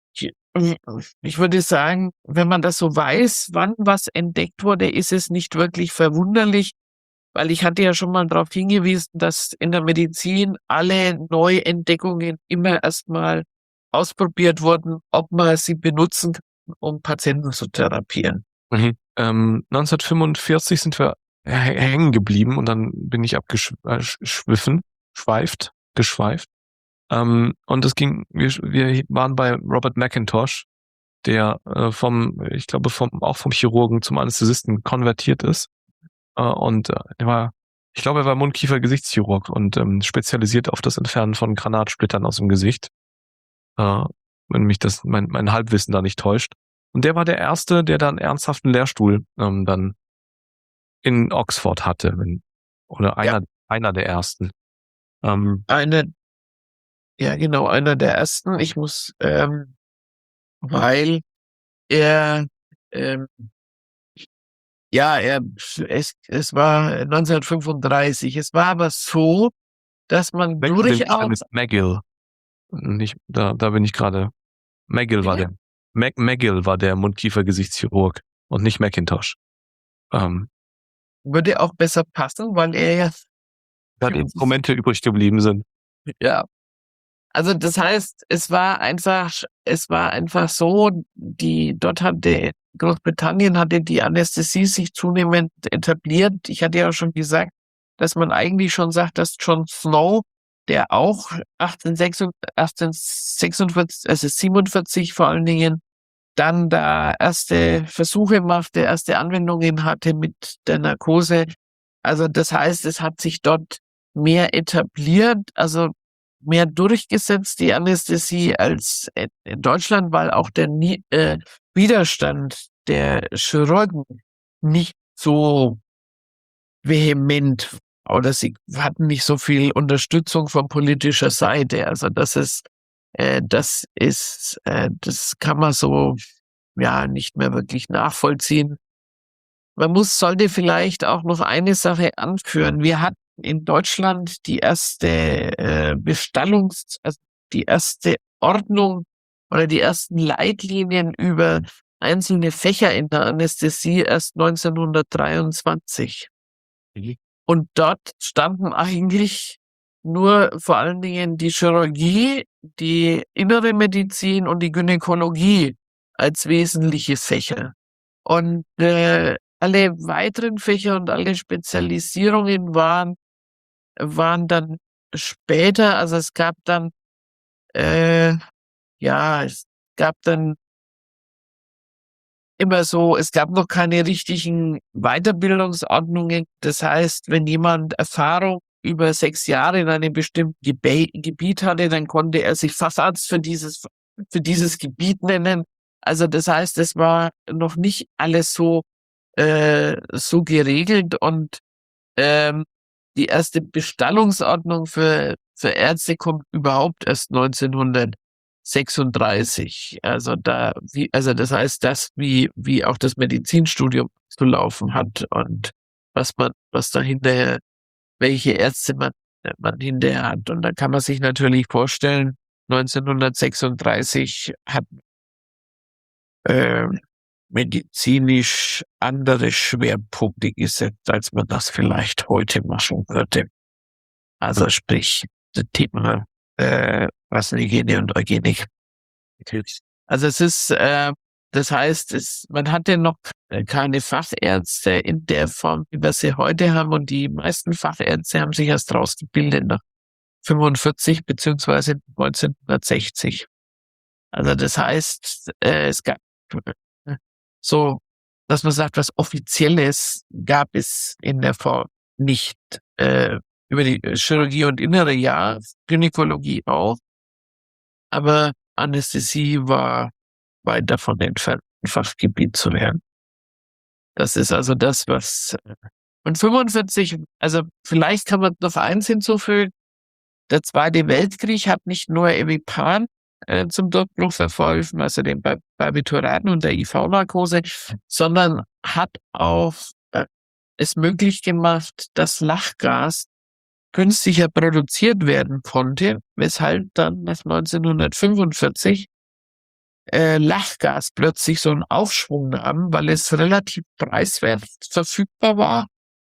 ich würde sagen, wenn man das so weiß, wann was entdeckt wurde, ist es nicht wirklich verwunderlich, weil ich hatte ja schon mal darauf hingewiesen, dass in der Medizin alle Neuentdeckungen immer erstmal ausprobiert wurden, ob man sie benutzen kann, um Patienten zu therapieren. Mhm. Ähm, neunzehnhundertfünfundvierzig sind wir h- hängen geblieben und dann bin ich abgeschwiffen, schweift, geschweift. Ähm, und es ging, wir, wir waren bei Robert McIntosh, der äh, vom, ich glaube, vom, auch vom Chirurgen zum Anästhesisten konvertiert ist. Äh, und äh, er war, ich glaube, er war Mund-Kiefer-Gesichtschirurg und ähm, spezialisiert auf das Entfernen von Granatsplittern aus dem Gesicht. Äh, wenn mich das, mein, mein Halbwissen da nicht täuscht. Und der war der Erste, der dann ernsthaften Lehrstuhl ähm, dann in Oxford hatte, wenn, oder einer, Ja. einer der Ersten. Ähm, Einer, ja genau, einer der ersten. Ich muss, ähm, weil er, ähm, ja, er, es, es war neunzehnhundertfünfunddreißig. Es war aber so, dass man welcher den ich durchaus, dann ist McGill. Nicht, da, da bin ich gerade. McGill war Bitte? der. Mac, McGill war der Mund-Kiefer-Gesichtschirurg. und nicht Macintosh. Ähm, Würde auch besser passen, weil er ja, da die Instrumente übrig geblieben sind. ja. Also das heißt, es war einfach, es war einfach so, die, dort hatte, Großbritannien hatte die Anästhesie sich zunehmend etabliert. Ich hatte ja schon gesagt, dass man eigentlich schon sagt, dass John Snow, der auch achtzehnhundertsechsundvierzig, also siebenundvierzig vor allen Dingen, dann da erste Versuche machte, erste Anwendungen hatte mit der Narkose. Also das heißt, es hat sich dort mehr etabliert, also mehr durchgesetzt, die Anästhesie, als in Deutschland, weil auch der Nie- äh, Widerstand der Chirurgen nicht so vehement oder sie hatten nicht so viel Unterstützung von politischer Seite. Also das ist, äh, das ist, äh, das kann man so ja nicht mehr wirklich nachvollziehen. Man muss, sollte vielleicht auch noch eine Sache anführen. Wir hatten in Deutschland die erste äh, Bestallungs-, also die erste Ordnung oder die ersten Leitlinien über einzelne Fächer in der Anästhesie erst neunzehnhundertdreiundzwanzig. Mhm. Und dort standen eigentlich nur vor allen Dingen die Chirurgie, die innere Medizin und die Gynäkologie als wesentliche Fächer. Und äh, alle weiteren Fächer und alle Spezialisierungen waren, waren dann später, also es gab dann, äh, ja, es gab dann immer so, es gab noch keine richtigen Weiterbildungsordnungen. Das heißt, wenn jemand Erfahrung über sechs Jahre in einem bestimmten Gebe- Gebiet hatte, dann konnte er sich Facharzt für dieses, für dieses Gebiet nennen. Also das heißt, es war noch nicht alles so, äh, so geregelt und ähm, die erste Bestallungsordnung für, für Ärzte kommt überhaupt erst neunzehnhundertsechsunddreißig. Also da, wie, also das heißt, das, wie, wie auch das Medizinstudium zu laufen hat und was man, was da hinterher, welche Ärzte man, man hinterher hat. Und da kann man sich natürlich vorstellen, neunzehnhundertsechsunddreißig hat äh, medizinisch andere Schwerpunkte gesetzt, als man das vielleicht heute machen würde. Also sprich, das Thema äh, Rassenhygiene und Eugenik. Also es ist, äh, das heißt, es, man hatte noch keine Fachärzte in der Form, wie wir sie heute haben, und die meisten Fachärzte haben sich erst rausgebildet nach fünfundvierzig beziehungsweise neunzehnhundertsechzig. Also das heißt, äh, es gab äh, so, dass man sagt, was Offizielles gab es in der Form nicht. Äh, über die Chirurgie und Innere ja, Gynäkologie auch, aber Anästhesie war weit davon entfernt, ein Fachgebiet zu werden. Das ist also das, was äh, und fünfundvierzig, also vielleicht kann man noch eins hinzufügen, der Zweite Weltkrieg hat nicht nur Evipan äh, zum Durchbruch verholfen, also den Bar- Barbituraten und der I V-Narkose, sondern hat auch äh, es möglich gemacht, dass Lachgas günstiger produziert werden konnte, weshalb dann nach neunzehnhundertfünfundvierzig äh, Lachgas plötzlich so einen Aufschwung nahm, weil es relativ preiswert verfügbar war.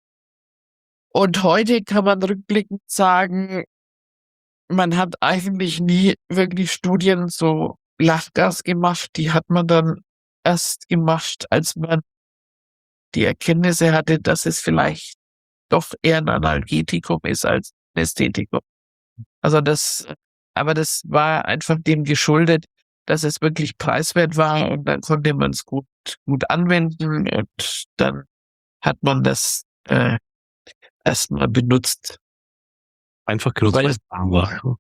Und heute kann man rückblickend sagen, man hat eigentlich nie wirklich Studien zu Lachgas gemacht. Die hat man dann erst gemacht, als man die Erkenntnisse hatte, dass es vielleicht doch eher ein Analgetikum ist als ein Ästhetikum. Also das, aber das war einfach dem geschuldet, dass es wirklich preiswert war und dann konnte man es gut, gut anwenden und dann hat man das äh, erstmal benutzt. Einfach genutzt, Weil- weil es warm war.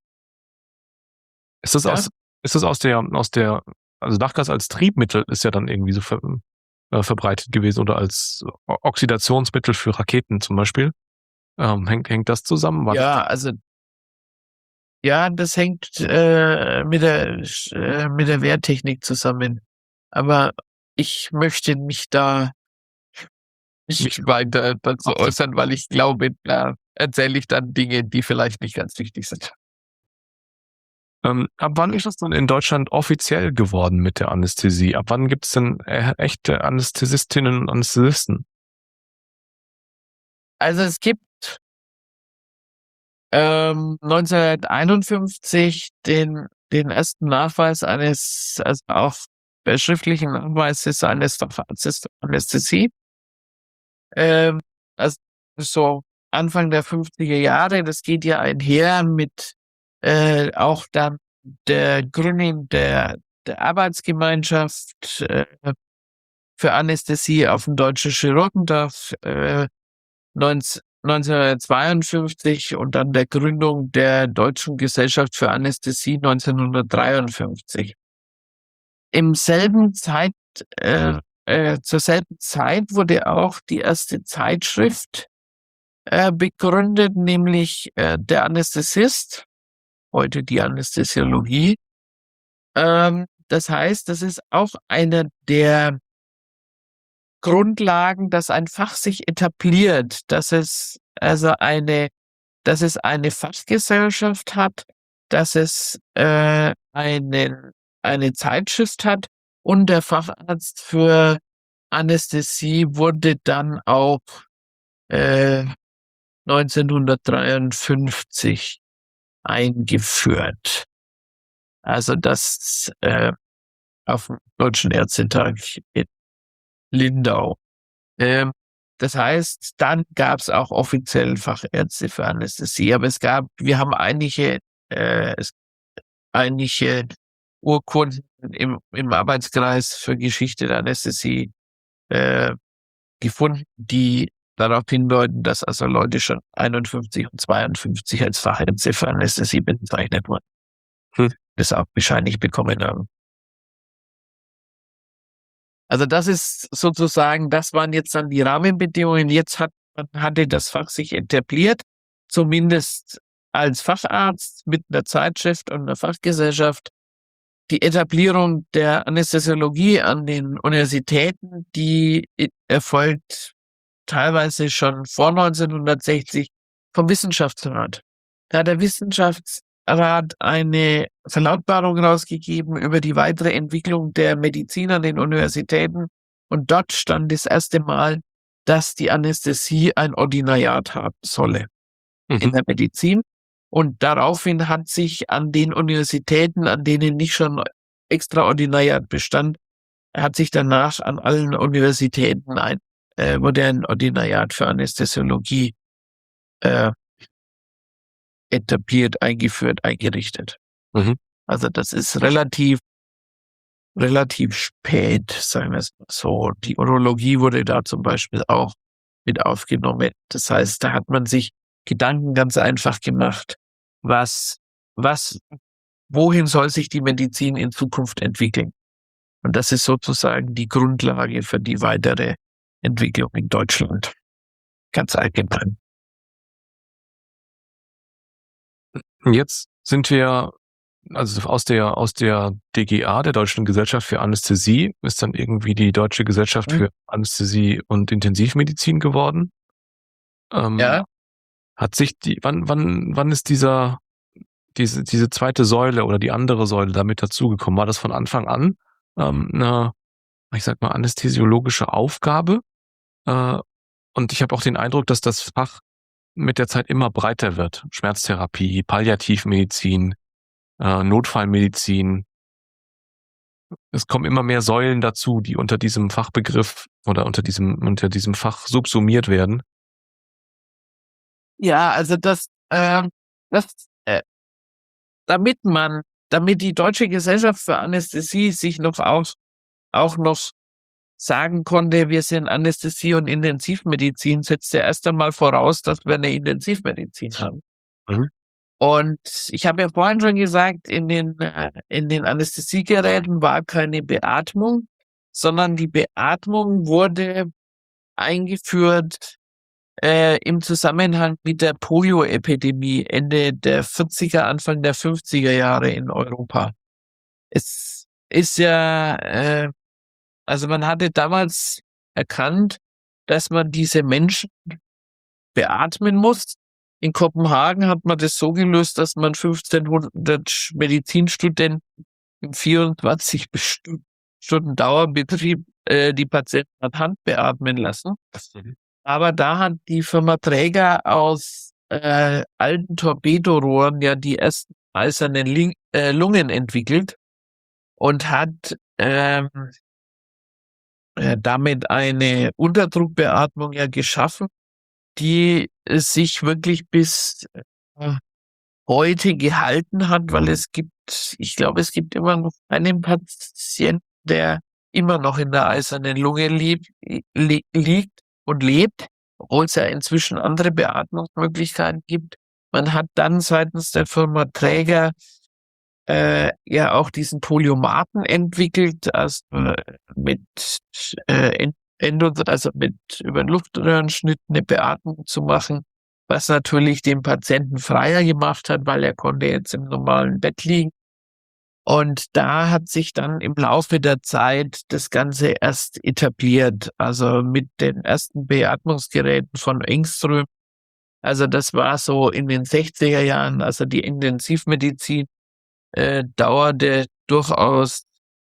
Ist das Ja. aus, ist das aus der, aus der, also Lachgas als Triebmittel ist ja dann irgendwie so ver, äh, verbreitet gewesen oder als O- Oxidationsmittel für Raketen zum Beispiel. Ähm, hängt, hängt das zusammen? War Ja, also ja, das hängt äh, mit der äh, mit der Wehrtechnik zusammen. Aber ich möchte mich da nicht weiter dazu Absolut. äußern, weil ich glaube, da erzähle ich dann Dinge, die vielleicht nicht ganz wichtig sind. Ähm, ab wann ist das denn in Deutschland offiziell geworden mit der Anästhesie? Ab wann gibt es denn äh, echte Anästhesistinnen und Anästhesisten? Also es gibt ähm, neunzehnhunderteinundfünfzig den, den ersten Nachweis eines, also auch der schriftlichen Nachweises eines Facharztes für Anästhesie. Ähm, also so Anfang der fünfziger Jahre, das geht ja einher mit äh, auch dann der Gründung der, der Arbeitsgemeinschaft äh, für Anästhesie auf dem Deutschen Chirurgentag äh, neunzehnhundertzweiundfünfzig und dann der Gründung der Deutschen Gesellschaft für Anästhesie neunzehnhundertdreiundfünfzig. Im selben Zeit, äh, äh, zur selben Zeit wurde auch die erste Zeitschrift äh, begründet, nämlich äh, der Anästhesist, heute die Anästhesiologie. Ähm, das heißt, das ist auch einer der Grundlagen, dass ein Fach sich etabliert, dass es also eine, dass es eine Fachgesellschaft hat, dass es äh, einen, eine Zeitschrift hat und der Facharzt für Anästhesie wurde dann auch äh, neunzehnhundertdreiundfünfzig eingeführt. Also das äh, auf dem Deutschen Ärztetag in Lindau. Ähm, das heißt, dann gab es auch offiziell Fachärzte für Anästhesie, aber es gab, wir haben einige, äh, es, einige Urkunden im, im Arbeitskreis für Geschichte der Anästhesie äh, gefunden, die darauf hindeuten, dass also Leute schon einundfünfzig und zweiundfünfzig als Fachärzte für Anästhesie bezeichnet wurden. Hm. Das auch wahrscheinlich bekommen haben. Also das ist sozusagen, das waren jetzt dann die Rahmenbedingungen. Jetzt hat man hatte das Fach sich etabliert, zumindest als Facharzt mit einer Zeitschrift und einer Fachgesellschaft. Die Etablierung der Anästhesiologie an den Universitäten, die erfolgt teilweise schon vor neunzehnhundertsechzig vom Wissenschaftsrat. Da hat der Wissenschaftsrat eine Verlautbarung rausgegeben über die weitere Entwicklung der Medizin an den Universitäten. Und dort stand das erste Mal, dass die Anästhesie ein Ordinariat haben solle Mhm. in der Medizin. Und daraufhin hat sich an den Universitäten, an denen nicht schon Extraordinariat bestand, hat sich danach an allen Universitäten ein äh, modernen Ordinariat für Anästhesiologie äh, etabliert, eingeführt, eingerichtet. Mhm. Also das ist relativ relativ spät, sagen wir es mal so. Die Urologie wurde da zum Beispiel auch mit aufgenommen. Das heißt, da hat man sich Gedanken ganz einfach gemacht, was, was, wohin soll sich die Medizin in Zukunft entwickeln? Und das ist sozusagen die Grundlage für die weitere Entwicklung in Deutschland. Ganz allgemein. Jetzt sind wir, also aus der, aus der D G A, der Deutschen Gesellschaft für Anästhesie, ist dann irgendwie die Deutsche Gesellschaft Mhm. für Anästhesie und Intensivmedizin geworden. Ähm, Ja. Hat sich die, wann, wann, wann ist dieser, diese, diese zweite Säule oder die andere Säule damit dazugekommen? War das von Anfang an ähm, eine, ich sag mal, anästhesiologische Aufgabe? Äh, und ich habe auch den Eindruck, dass das Fach mit der Zeit immer breiter wird. Schmerztherapie, Palliativmedizin, äh, Notfallmedizin. Es kommen immer mehr Säulen dazu, die unter diesem Fachbegriff oder unter diesem, unter diesem Fach subsumiert werden. Ja, also das, ähm, das, äh, damit man, damit die Deutsche Gesellschaft für Anästhesie sich noch auch, auch noch sagen konnte, wir sind Anästhesie und Intensivmedizin, setzt ja erst einmal voraus, dass wir eine Intensivmedizin haben. Mhm. Und ich habe ja vorhin schon gesagt, in den, äh, in den Anästhesiegeräten war keine Beatmung, sondern die Beatmung wurde eingeführt äh, im Zusammenhang mit der Polio-Epidemie Ende der vierziger, Anfang der fünfziger Jahre in Europa. Es ist ja, äh, also man hatte damals erkannt, dass man diese Menschen beatmen muss In Kopenhagen hat man das so gelöst, dass man fünfzehnhundert Medizinstudenten im vierundzwanzig Stunden Dauerbetrieb äh, die Patienten an Hand beatmen lassen. Aber da hat die Firma Träger aus äh, alten Torpedorohren ja die ersten eisernen Ling äh, Lungen entwickelt und hat ähm, äh, damit eine Unterdruckbeatmung ja geschaffen, die es sich wirklich bis äh, heute gehalten hat, weil es gibt, ich glaube, es gibt immer noch einen Patienten, der immer noch in der eisernen Lunge lieb, li liegt und lebt, obwohl es ja inzwischen andere Beatmungsmöglichkeiten gibt. Man hat dann seitens der Firma Träger äh, ja auch diesen Polyomaten entwickelt, also äh, mit äh, Endo, also mit über den Luftröhrenschnitt eine Beatmung zu machen, was natürlich den Patienten freier gemacht hat, weil er konnte jetzt im normalen Bett liegen. Und da hat sich dann im Laufe der Zeit das Ganze erst etabliert, also mit den ersten Beatmungsgeräten von Engström. Also das war so in den sechziger Jahren, also die Intensivmedizin äh, dauerte durchaus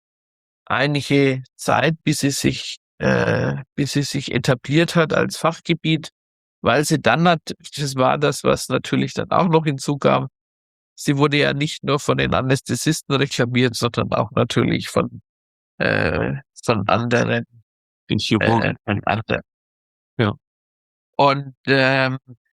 einige Zeit, bis sie sich, äh, bis sie sich etabliert hat als Fachgebiet, weil sie dann hat, das war das, was natürlich dann auch noch hinzukam, sie wurde ja nicht nur von den Anästhesisten reklamiert, sondern auch natürlich von, äh, von anderen. Den Chirurgen. Äh, von anderen. Ja. Und ähm,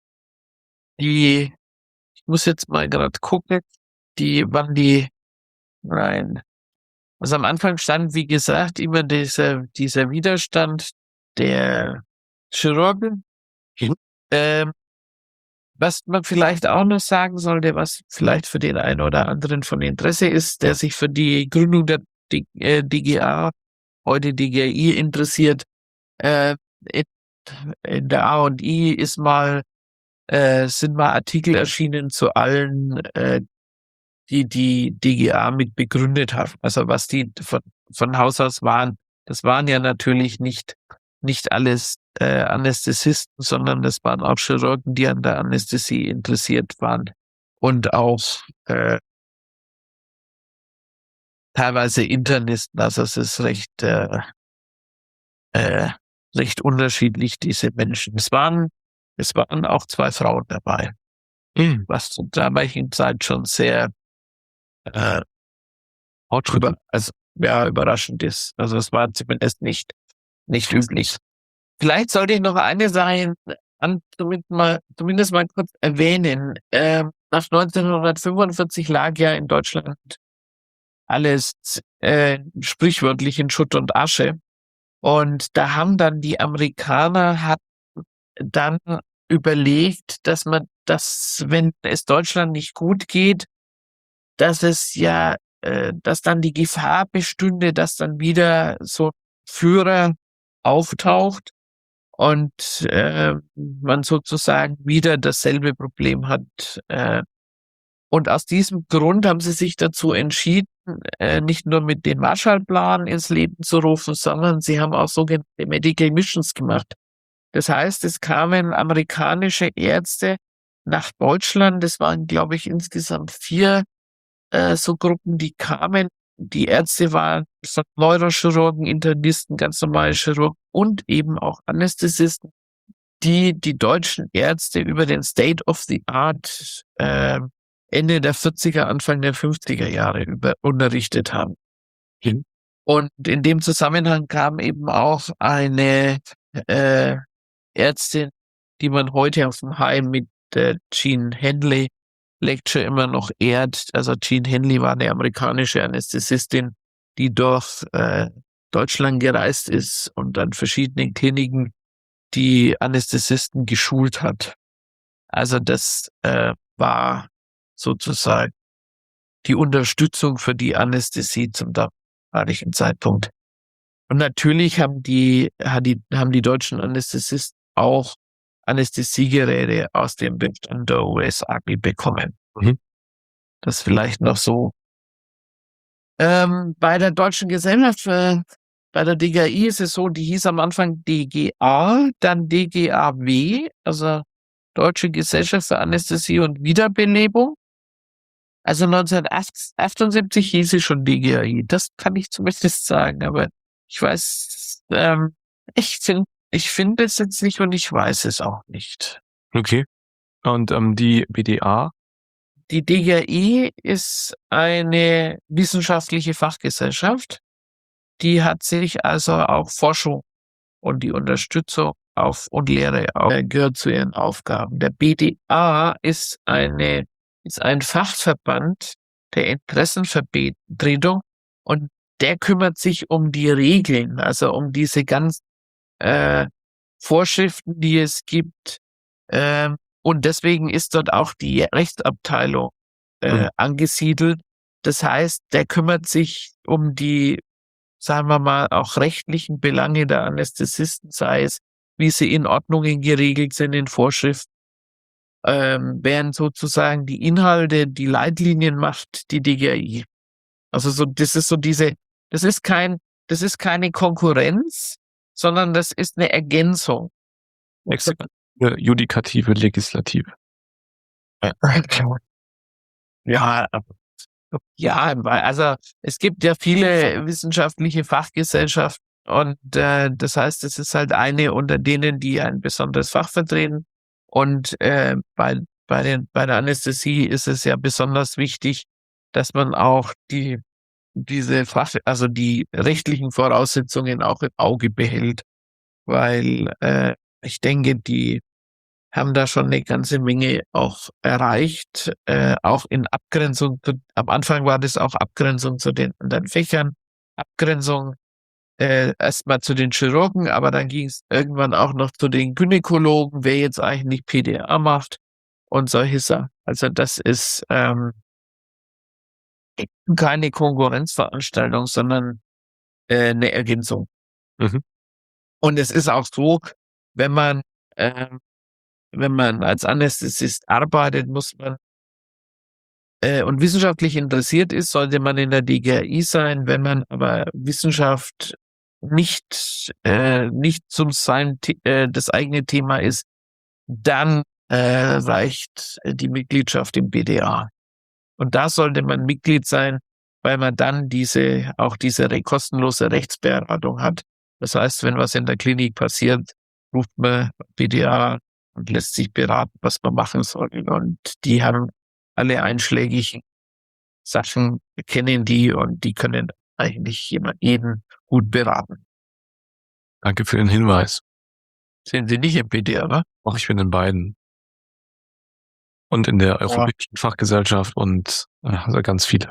die, ich muss jetzt mal gerade gucken, die, wann die, nein, also am Anfang stand, wie gesagt, immer dieser, dieser Widerstand der Chirurgen. Mhm. Ähm, was man vielleicht auch noch sagen sollte, was vielleicht für den einen oder anderen von Interesse ist, der sich für die Gründung der D G A, heute D G I, interessiert. Äh, in, in der A und I ist mal, äh, sind mal Artikel erschienen zu allen, äh, die die D G A mit begründet haben. Also was die von, von Haus aus waren. Das waren ja natürlich nicht, nicht alles äh, Anästhesisten, sondern das waren auch Chirurgen, die an der Anästhesie interessiert waren. Und auch äh, teilweise Internisten. Also es ist recht, äh, äh, recht unterschiedlich, diese Menschen. Es waren, es waren auch zwei Frauen dabei, Mhm. was zur damaligen Zeit schon sehr äh, über, also, ja, überraschend ist. Also es war zumindest nicht, nicht üblich. Vielleicht sollte ich noch eine Sache an, zumindest mal, zumindest mal kurz erwähnen. Ähm, nach neunzehnhundertfünfundvierzig lag ja in Deutschland alles äh, sprichwörtlich in Schutt und Asche. Und da haben dann die Amerikaner hat dann überlegt, dass man das, wenn es Deutschland nicht gut geht, dass es ja, äh, dass dann die Gefahr bestünde, dass dann wieder so Führer auftaucht und äh, man sozusagen wieder dasselbe Problem hat. Äh, und aus diesem Grund haben sie sich dazu entschieden, äh, nicht nur mit dem Marshallplan ins Leben zu rufen, sondern sie haben auch sogenannte Medical Missions gemacht. Das heißt, es kamen amerikanische Ärzte nach Deutschland. Das waren, glaube ich, insgesamt vier äh, so Gruppen, die kamen. Die Ärzte waren Neurochirurgen, Internisten, ganz normale Chirurgen und eben auch Anästhesisten, die die deutschen Ärzte über den State of the Art äh, Ende der vierziger, Anfang der fünfziger Jahre über, unterrichtet haben. Mhm. Und in dem Zusammenhang kam eben auch eine äh, Ärztin, die man heute auf dem Heim mit der Jean Henley Lecture immer noch ehrt. Also Jean Henley war eine amerikanische Anästhesistin, die durch äh, Deutschland gereist ist und an verschiedenen Kliniken die Anästhesisten geschult hat. Also das äh, war sozusagen die Unterstützung für die Anästhesie zum damaligen Zeitpunkt. Und natürlich haben die, haben die, haben die deutschen Anästhesisten auch Anästhesiegeräte aus dem Bestand der U S Army bekommen. Mhm. Das vielleicht noch so. Ähm, bei der Deutschen Gesellschaft, äh, bei der D G I ist es so, die hieß am Anfang D G A, dann D G A W, also Deutsche Gesellschaft für Anästhesie und Wiederbelebung. Also neunzehnhundertachtundsiebzig hieß sie schon D G A I. Das kann ich zumindest sagen, aber ich weiß, ähm, ich finde, ich finde es jetzt nicht und ich weiß es auch nicht. Okay. Und ähm, die B D A? Die D G A I ist eine wissenschaftliche Fachgesellschaft. Die hat sich also auch Forschung und die Unterstützung auf und Lehre auch, äh, gehört zu ihren Aufgaben. Der B D A ist eine ist ein Fachverband der Interessenvertretung und der kümmert sich um die Regeln, also um diese ganz äh, Vorschriften, die es gibt. Ähm, und deswegen ist dort auch die Rechtsabteilung äh, Mhm. angesiedelt. Das heißt, der kümmert sich um die, sagen wir mal, auch rechtlichen Belange der Anästhesisten, sei es, wie sie in Ordnungen geregelt sind, in Vorschriften, ähm, während sozusagen die Inhalte, die Leitlinien macht die D G A I. Also so, das ist so diese, das ist kein, das ist keine Konkurrenz, sondern das ist eine Ergänzung. Exekutive, Judikative, Legislative. Ja, ja, also es gibt ja viele wissenschaftliche Fachgesellschaften und äh, das heißt, es ist halt eine unter denen, die ein besonderes Fach vertreten. Und äh, bei bei den bei der Anästhesie ist es ja besonders wichtig, dass man auch die diese Fach, also die rechtlichen Voraussetzungen auch im Auge behält, weil äh, ich denke, die haben da schon eine ganze Menge auch erreicht, äh, auch in Abgrenzung. Zu, am Anfang war das auch Abgrenzung zu den anderen Fächern, Abgrenzung äh, erstmal zu den Chirurgen, aber dann ging es irgendwann auch noch zu den Gynäkologen, wer jetzt eigentlich P D A macht und solche Sachen. Also das ist ähm, keine Konkurrenzveranstaltung, sondern äh, eine Ergänzung. Mhm. Und es ist auch so, wenn man ähm, wenn man als Anästhesist arbeitet, muss man äh, und wissenschaftlich interessiert ist, sollte man in der D G A I sein. Wenn man aber Wissenschaft nicht äh, nicht zum sein äh, das eigene Thema ist, dann äh, reicht die Mitgliedschaft im B D A. Und da sollte man Mitglied sein, weil man dann diese auch diese re kostenlose Rechtsberatung hat. Das heißt, wenn was in der Klinik passiert, ruft man B D A und lässt sich beraten, was man machen soll. Und die haben alle einschlägigen Sachen, kennen die und die können eigentlich jemand, jeden gut beraten. Danke für den Hinweis. Sind Sie nicht im B D A, oder? Auch ich bin in beiden. Und in der Europäischen Fachgesellschaft und äh, also ganz viele.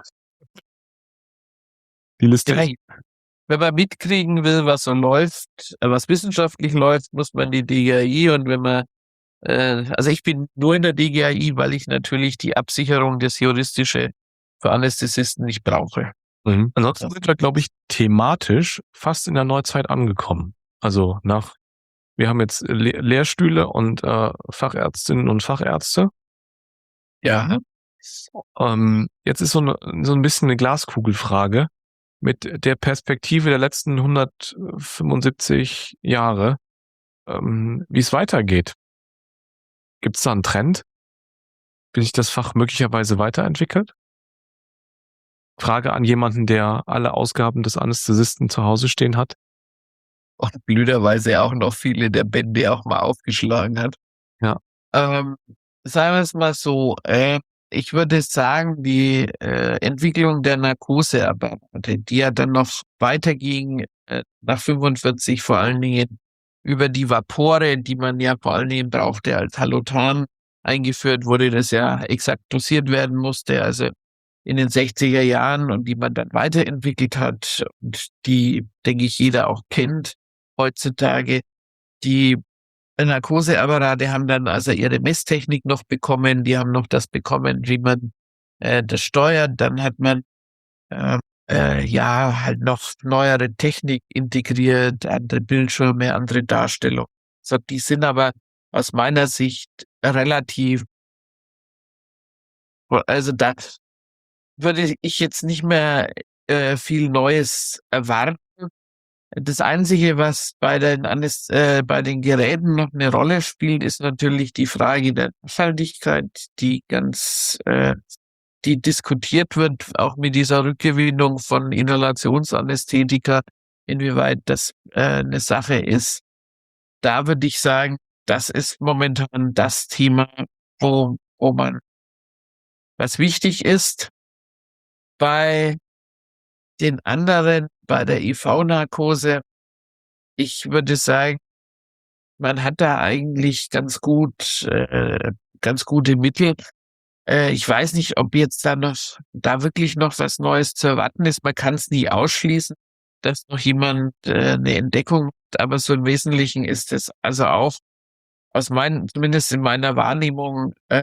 Die Liste Ja, ist wenn man mitkriegen will, was so läuft, äh, was wissenschaftlich läuft, muss man die D G A I und wenn man äh, also ich bin nur in der D G A I, weil ich natürlich die Absicherung des Juristische für Anästhesisten nicht brauche. Mhm. Ansonsten sind wir, glaube ich, thematisch fast in der Neuzeit angekommen. Also nach, wir haben jetzt Le- Lehrstühle und äh, Fachärztinnen und Fachärzte. Ja. Ähm, jetzt ist so, eine, so ein bisschen eine Glaskugelfrage mit der Perspektive der letzten hundertfünfundsiebzig Jahre, ähm, wie es weitergeht. Gibt es da einen Trend, wie sich das Fach möglicherweise weiterentwickelt? Frage an jemanden, der alle Ausgaben des Anästhesisten zu Hause stehen hat. Und blöderweise auch noch viele der Bände auch mal aufgeschlagen hat. Ja. Ähm, sagen wir es mal so, äh, ich würde sagen, die äh, Entwicklung der Narkoseapparate, die ja dann noch weiterging äh, nach fünfundvierzig, vor allen Dingen über die Vapore, die man ja vor allen Dingen brauchte als Halotan eingeführt wurde, das ja exakt dosiert werden musste, also in den sechziger Jahren und die man dann weiterentwickelt hat und die, denke ich, jeder auch kennt heutzutage. Die Narkoseapparate haben dann also ihre Messtechnik noch bekommen, die haben noch das bekommen, wie man äh, das steuert. Dann hat man äh, äh, ja halt noch neuere Technik integriert, andere Bildschirme, andere Darstellung. So, die sind aber aus meiner Sicht relativ, also da würde ich jetzt nicht mehr äh, viel Neues erwarten. Das Einzige, was bei den, Anes- äh, bei den Geräten noch eine Rolle spielt, ist natürlich die Frage der Nachhaltigkeit, die ganz, äh, die diskutiert wird, auch mit dieser Rückgewinnung von Inhalationsanästhetika, inwieweit das äh, eine Sache ist. Da würde ich sagen, das ist momentan das Thema, wo, wo man, was wichtig ist. Bei den anderen, bei der I V-Narkose, ich würde sagen, man hat da eigentlich ganz gut, äh, ganz gute Mittel. Äh, ich weiß nicht, ob jetzt da noch, da wirklich noch was Neues zu erwarten ist. Man kann es nie ausschließen, dass noch jemand äh, eine Entdeckung macht, aber so im Wesentlichen ist es also auch aus meinen, zumindest in meiner Wahrnehmung, äh,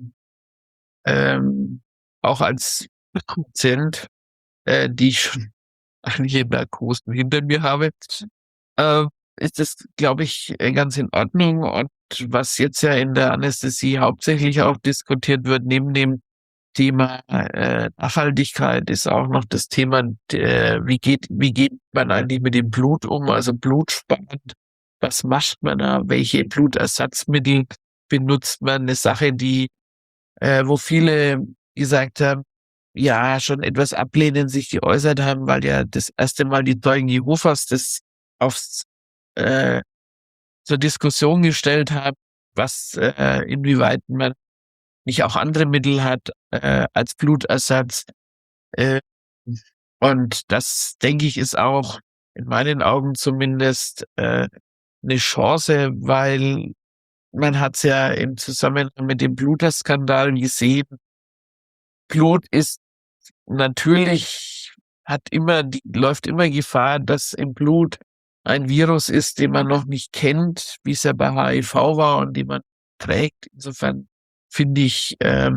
ähm, auch als Patient, äh, die ich schon einige Narkosen hinter mir habe, äh, ist das, glaube ich, äh, ganz in Ordnung. Und was jetzt ja in der Anästhesie hauptsächlich auch diskutiert wird, neben dem Thema äh, Nachhaltigkeit, ist auch noch das Thema, äh, wie geht, wie geht man eigentlich mit dem Blut um, also blutspannend. Was macht man da? Welche Blutersatzmittel benutzt man? Eine Sache, die, äh, wo viele gesagt haben, ja, schon etwas ablehnend sich geäußert haben, weil ja das erste Mal die Zeugen Jehovas das aufs, äh, zur Diskussion gestellt haben, was, äh, inwieweit man nicht auch andere Mittel hat, äh, als Blutersatz. Äh, und das, denke ich, ist auch in meinen Augen zumindest äh, eine Chance, weil man hat es ja im Zusammenhang mit dem Bluterskandal gesehen. Blut ist natürlich, hat immer, die, läuft immer Gefahr, dass im Blut ein Virus ist, den man noch nicht kennt, wie es ja bei H I V war und den man trägt. Insofern finde ich äh,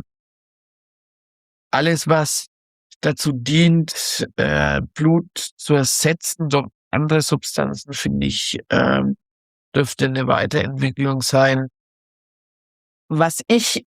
alles, was dazu dient, äh, Blut zu ersetzen durch andere Substanzen, finde ich, äh, dürfte eine Weiterentwicklung sein. Was ich,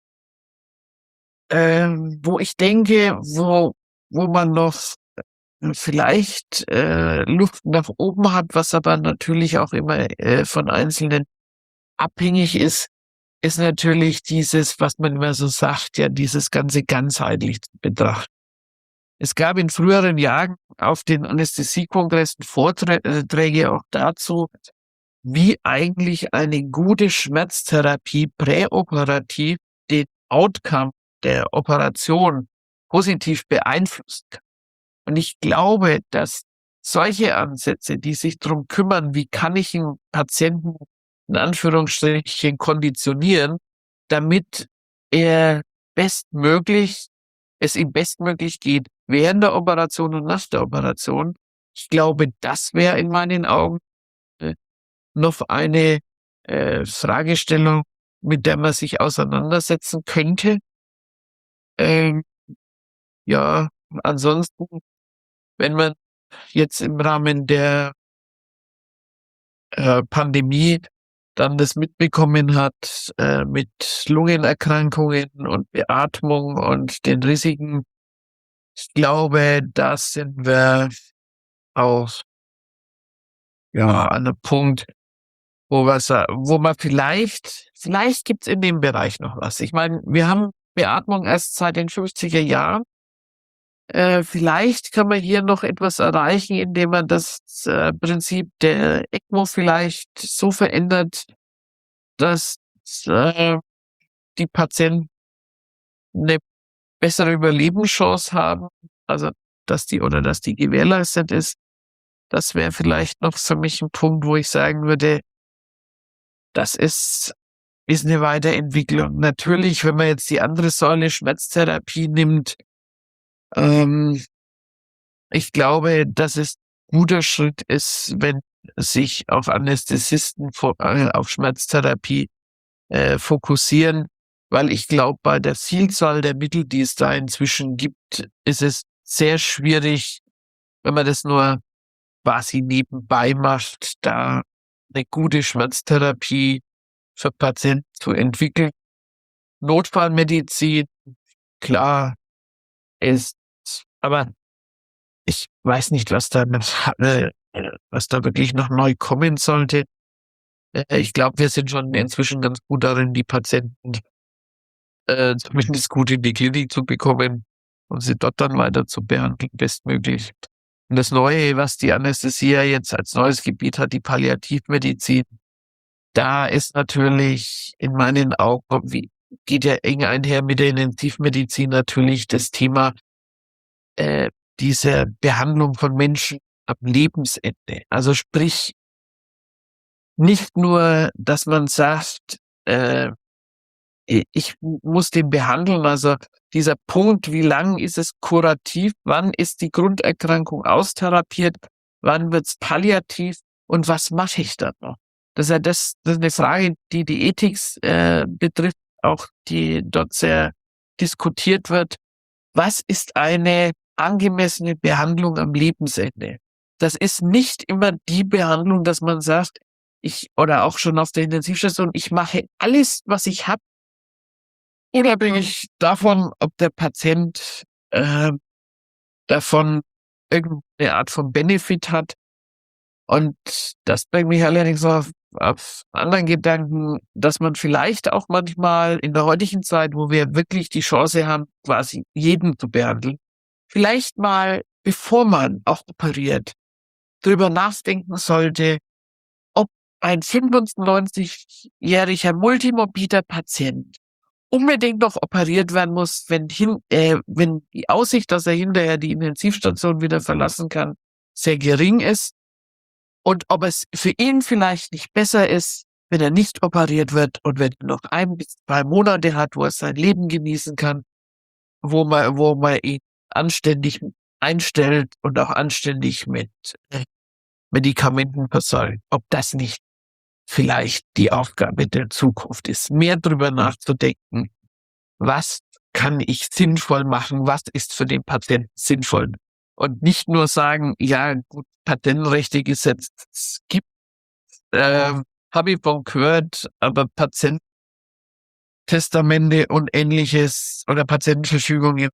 äh, wo ich denke, wo, wo man noch vielleicht äh, Luft nach oben hat, was aber natürlich auch immer äh, von Einzelnen abhängig ist, ist natürlich dieses, was man immer so sagt, ja, dieses Ganze ganzheitlich zu betrachten. Es gab in früheren Jahren auf den Anästhesiekongressen Vorträge auch dazu, wie eigentlich eine gute Schmerztherapie präoperativ den Outcome der Operation positiv beeinflussen kann. Und ich glaube, dass solche Ansätze, die sich darum kümmern, wie kann ich einen Patienten in Anführungsstrichen konditionieren, damit er bestmöglich, es ihm bestmöglich geht während der Operation und nach der Operation. Ich glaube, das wäre in meinen Augen äh, noch eine äh, Fragestellung, mit der man sich auseinandersetzen könnte. Ähm, ja, ansonsten, wenn man jetzt im Rahmen der äh, Pandemie dann das mitbekommen hat äh, mit Lungenerkrankungen und Beatmung und den Risiken, ich glaube, da sind wir auch ja an einem Punkt, wo wir, sa- wo man vielleicht, vielleicht gibt's in dem Bereich noch was. Ich meine, wir haben Beatmung erst seit den fünfziger Jahren. Äh, vielleicht kann man hier noch etwas erreichen, indem man das äh, Prinzip der ECMO vielleicht so verändert, dass äh, die Patienten eine bessere Überlebenschance haben, also dass die oder dass die gewährleistet ist. Das wäre vielleicht noch für mich ein Punkt, wo ich sagen würde, das ist, ist eine Weiterentwicklung. Natürlich, wenn man jetzt die andere Säule Schmerztherapie nimmt, ähm, ich glaube, dass es ein guter Schritt ist, wenn sich auch Anästhesisten fo- äh, auf Schmerztherapie äh, fokussieren, weil ich glaube, bei der Vielzahl der Mittel, die es da inzwischen gibt, ist es sehr schwierig, wenn man das nur quasi nebenbei macht, da eine gute Schmerztherapie für Patienten zu entwickeln. Notfallmedizin, klar, ist, aber ich weiß nicht, was da mit, äh, äh, was da wirklich noch neu kommen sollte. Äh, ich glaube, wir sind schon inzwischen ganz gut darin, die Patienten äh, zumindest gut in die Klinik zu bekommen und sie dort dann weiter zu behandeln, bestmöglich. Und das Neue, was die Anästhesie jetzt als neues Gebiet hat, die Palliativmedizin, da ist natürlich in meinen Augen, wie, geht ja eng einher mit der Intensivmedizin natürlich das Thema äh, diese Behandlung von Menschen am Lebensende. Also sprich, nicht nur, dass man sagt, äh, ich muss den behandeln, also dieser Punkt, wie lang ist es kurativ, wann ist die Grunderkrankung austherapiert, wann wird's palliativ und was mache ich dann noch? Das ist ja das, das ist eine Frage, die die Ethik äh, betrifft, auch die dort sehr diskutiert wird. Was ist eine angemessene Behandlung am Lebensende? Das ist nicht immer die Behandlung, dass man sagt, ich, oder auch schon auf der Intensivstation, ich mache alles, was ich habe, unabhängig davon, ob der Patient äh, davon irgendeine Art von Benefit hat. Und das bringt mich allerdings auf, auf anderen Gedanken, dass man vielleicht auch manchmal in der heutigen Zeit, wo wir wirklich die Chance haben, quasi jeden zu behandeln, vielleicht mal, bevor man auch operiert, drüber nachdenken sollte, ob ein fünfundneunzigjähriger multimorbider Patient unbedingt noch operiert werden muss, wenn, hin, äh, wenn die Aussicht, dass er hinterher die Intensivstation wieder verlassen kann, sehr gering ist. Und ob es für ihn vielleicht nicht besser ist, wenn er nicht operiert wird und wenn er noch ein bis zwei Monate hat, wo er sein Leben genießen kann, wo man, wo man ihn anständig einstellt und auch anständig mit äh, Medikamenten versorgt. Ob das nicht vielleicht die Aufgabe der Zukunft ist, mehr drüber nachzudenken, was kann ich sinnvoll machen, was ist für den Patienten sinnvoll. Und nicht nur sagen, ja, gut, Patentenrechte gesetzt gibt, äh, habe ich von gehört, aber Patiententestamente und ähnliches oder Patientenverfügungen.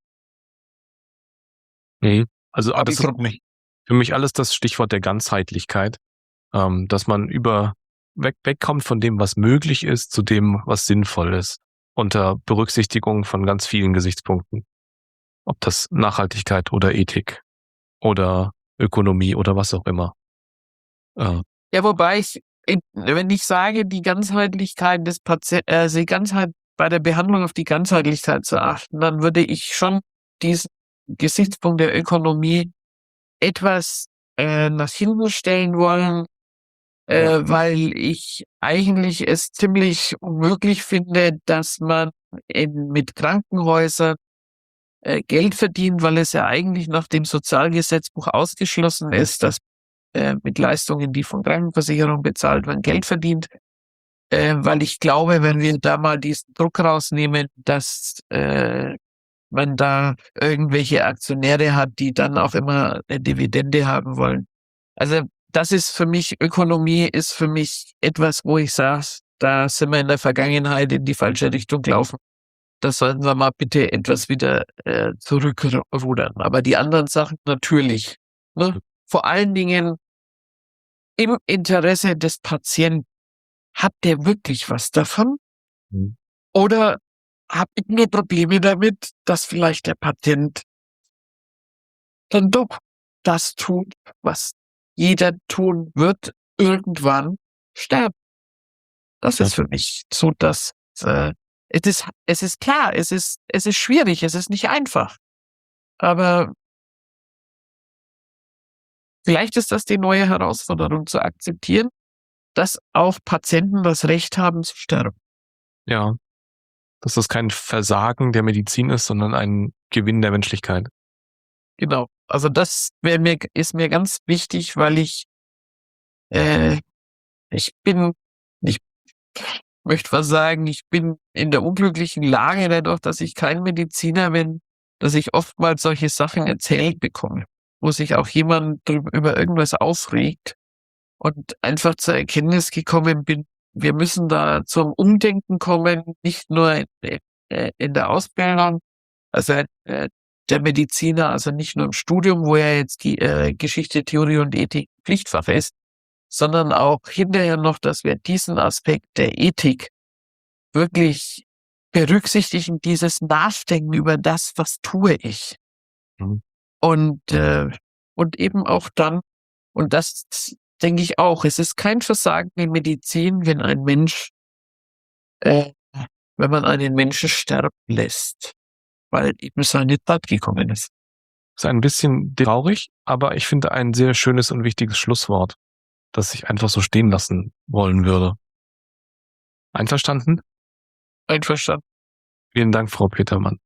Mhm. Also ah, Hab das ich ist von nicht. für mich alles das Stichwort der Ganzheitlichkeit, ähm, dass man über weg, wegkommt von dem, was möglich ist, zu dem, was sinnvoll ist, unter Berücksichtigung von ganz vielen Gesichtspunkten. Ob das Nachhaltigkeit oder Ethik oder Ökonomie oder was auch immer. Äh, Ja, wobei ich, in- wenn ich sage, die Ganzheitlichkeit des Patienten, äh, die Ganzheit bei der Behandlung auf die Ganzheitlichkeit zu achten, dann würde ich schon diesen Gesichtspunkt der Ökonomie etwas äh, nach hinten stellen wollen, äh, Ja. weil ich eigentlich es ziemlich unmöglich finde, dass man in, mit Krankenhäusern äh, Geld verdient, weil es ja eigentlich nach dem Sozialgesetzbuch ausgeschlossen ist, dass äh, mit Leistungen, die von Krankenversicherung bezahlt werden, Geld verdient. Äh, weil ich glaube, wenn wir da mal diesen Druck rausnehmen, dass äh, man da irgendwelche Aktionäre hat, die dann auch immer eine Dividende haben wollen. Also das ist für mich, Ökonomie ist für mich etwas, wo ich sage, da sind wir in der Vergangenheit in die falsche Richtung gelaufen. Das sollten wir mal bitte etwas wieder äh, zurückrudern. Aber die anderen Sachen natürlich. Ne? Vor allen Dingen im Interesse des Patienten. Hat der wirklich was davon? Mhm. Oder habe ich nur Probleme damit, dass vielleicht der Patient dann doch das tut, was jeder tun wird, irgendwann sterben? Das Ja. ist für mich so, dass äh, es ist, es ist klar, es ist, es ist schwierig, es ist nicht einfach. Aber vielleicht ist das die neue Herausforderung, zu akzeptieren, dass auch Patienten das Recht haben zu sterben. Ja, dass das kein Versagen der Medizin ist, sondern ein Gewinn der Menschlichkeit. Genau. Also das wäre mir, ist mir ganz wichtig, weil ich, äh, ich bin, ich möchte was sagen, ich bin in der unglücklichen Lage dadurch, dass ich kein Mediziner bin, dass ich oftmals solche Sachen erzählt bekomme, wo sich auch jemand drüber, über irgendwas aufregt und einfach zur Erkenntnis gekommen bin, wir müssen da zum Umdenken kommen, nicht nur in, äh, in der Ausbildung, also äh, der Mediziner, also nicht nur im Studium, wo er jetzt die äh, Geschichte, Theorie und Ethik Pflichtfach ist, sondern auch hinterher noch, dass wir diesen Aspekt der Ethik wirklich berücksichtigen, dieses Nachdenken über das, was tue ich. Mhm. Und, äh, und eben auch dann, und das denke ich auch, es ist kein Versagen in Medizin, wenn ein Mensch, äh, wenn man einen Menschen sterben lässt, weil eben seine Zeit gekommen ist. Ist ein bisschen traurig, aber ich finde ein sehr schönes und wichtiges Schlusswort, das ich einfach so stehen lassen wollen würde. Einverstanden? Einverstanden. Vielen Dank, Frau Petermann.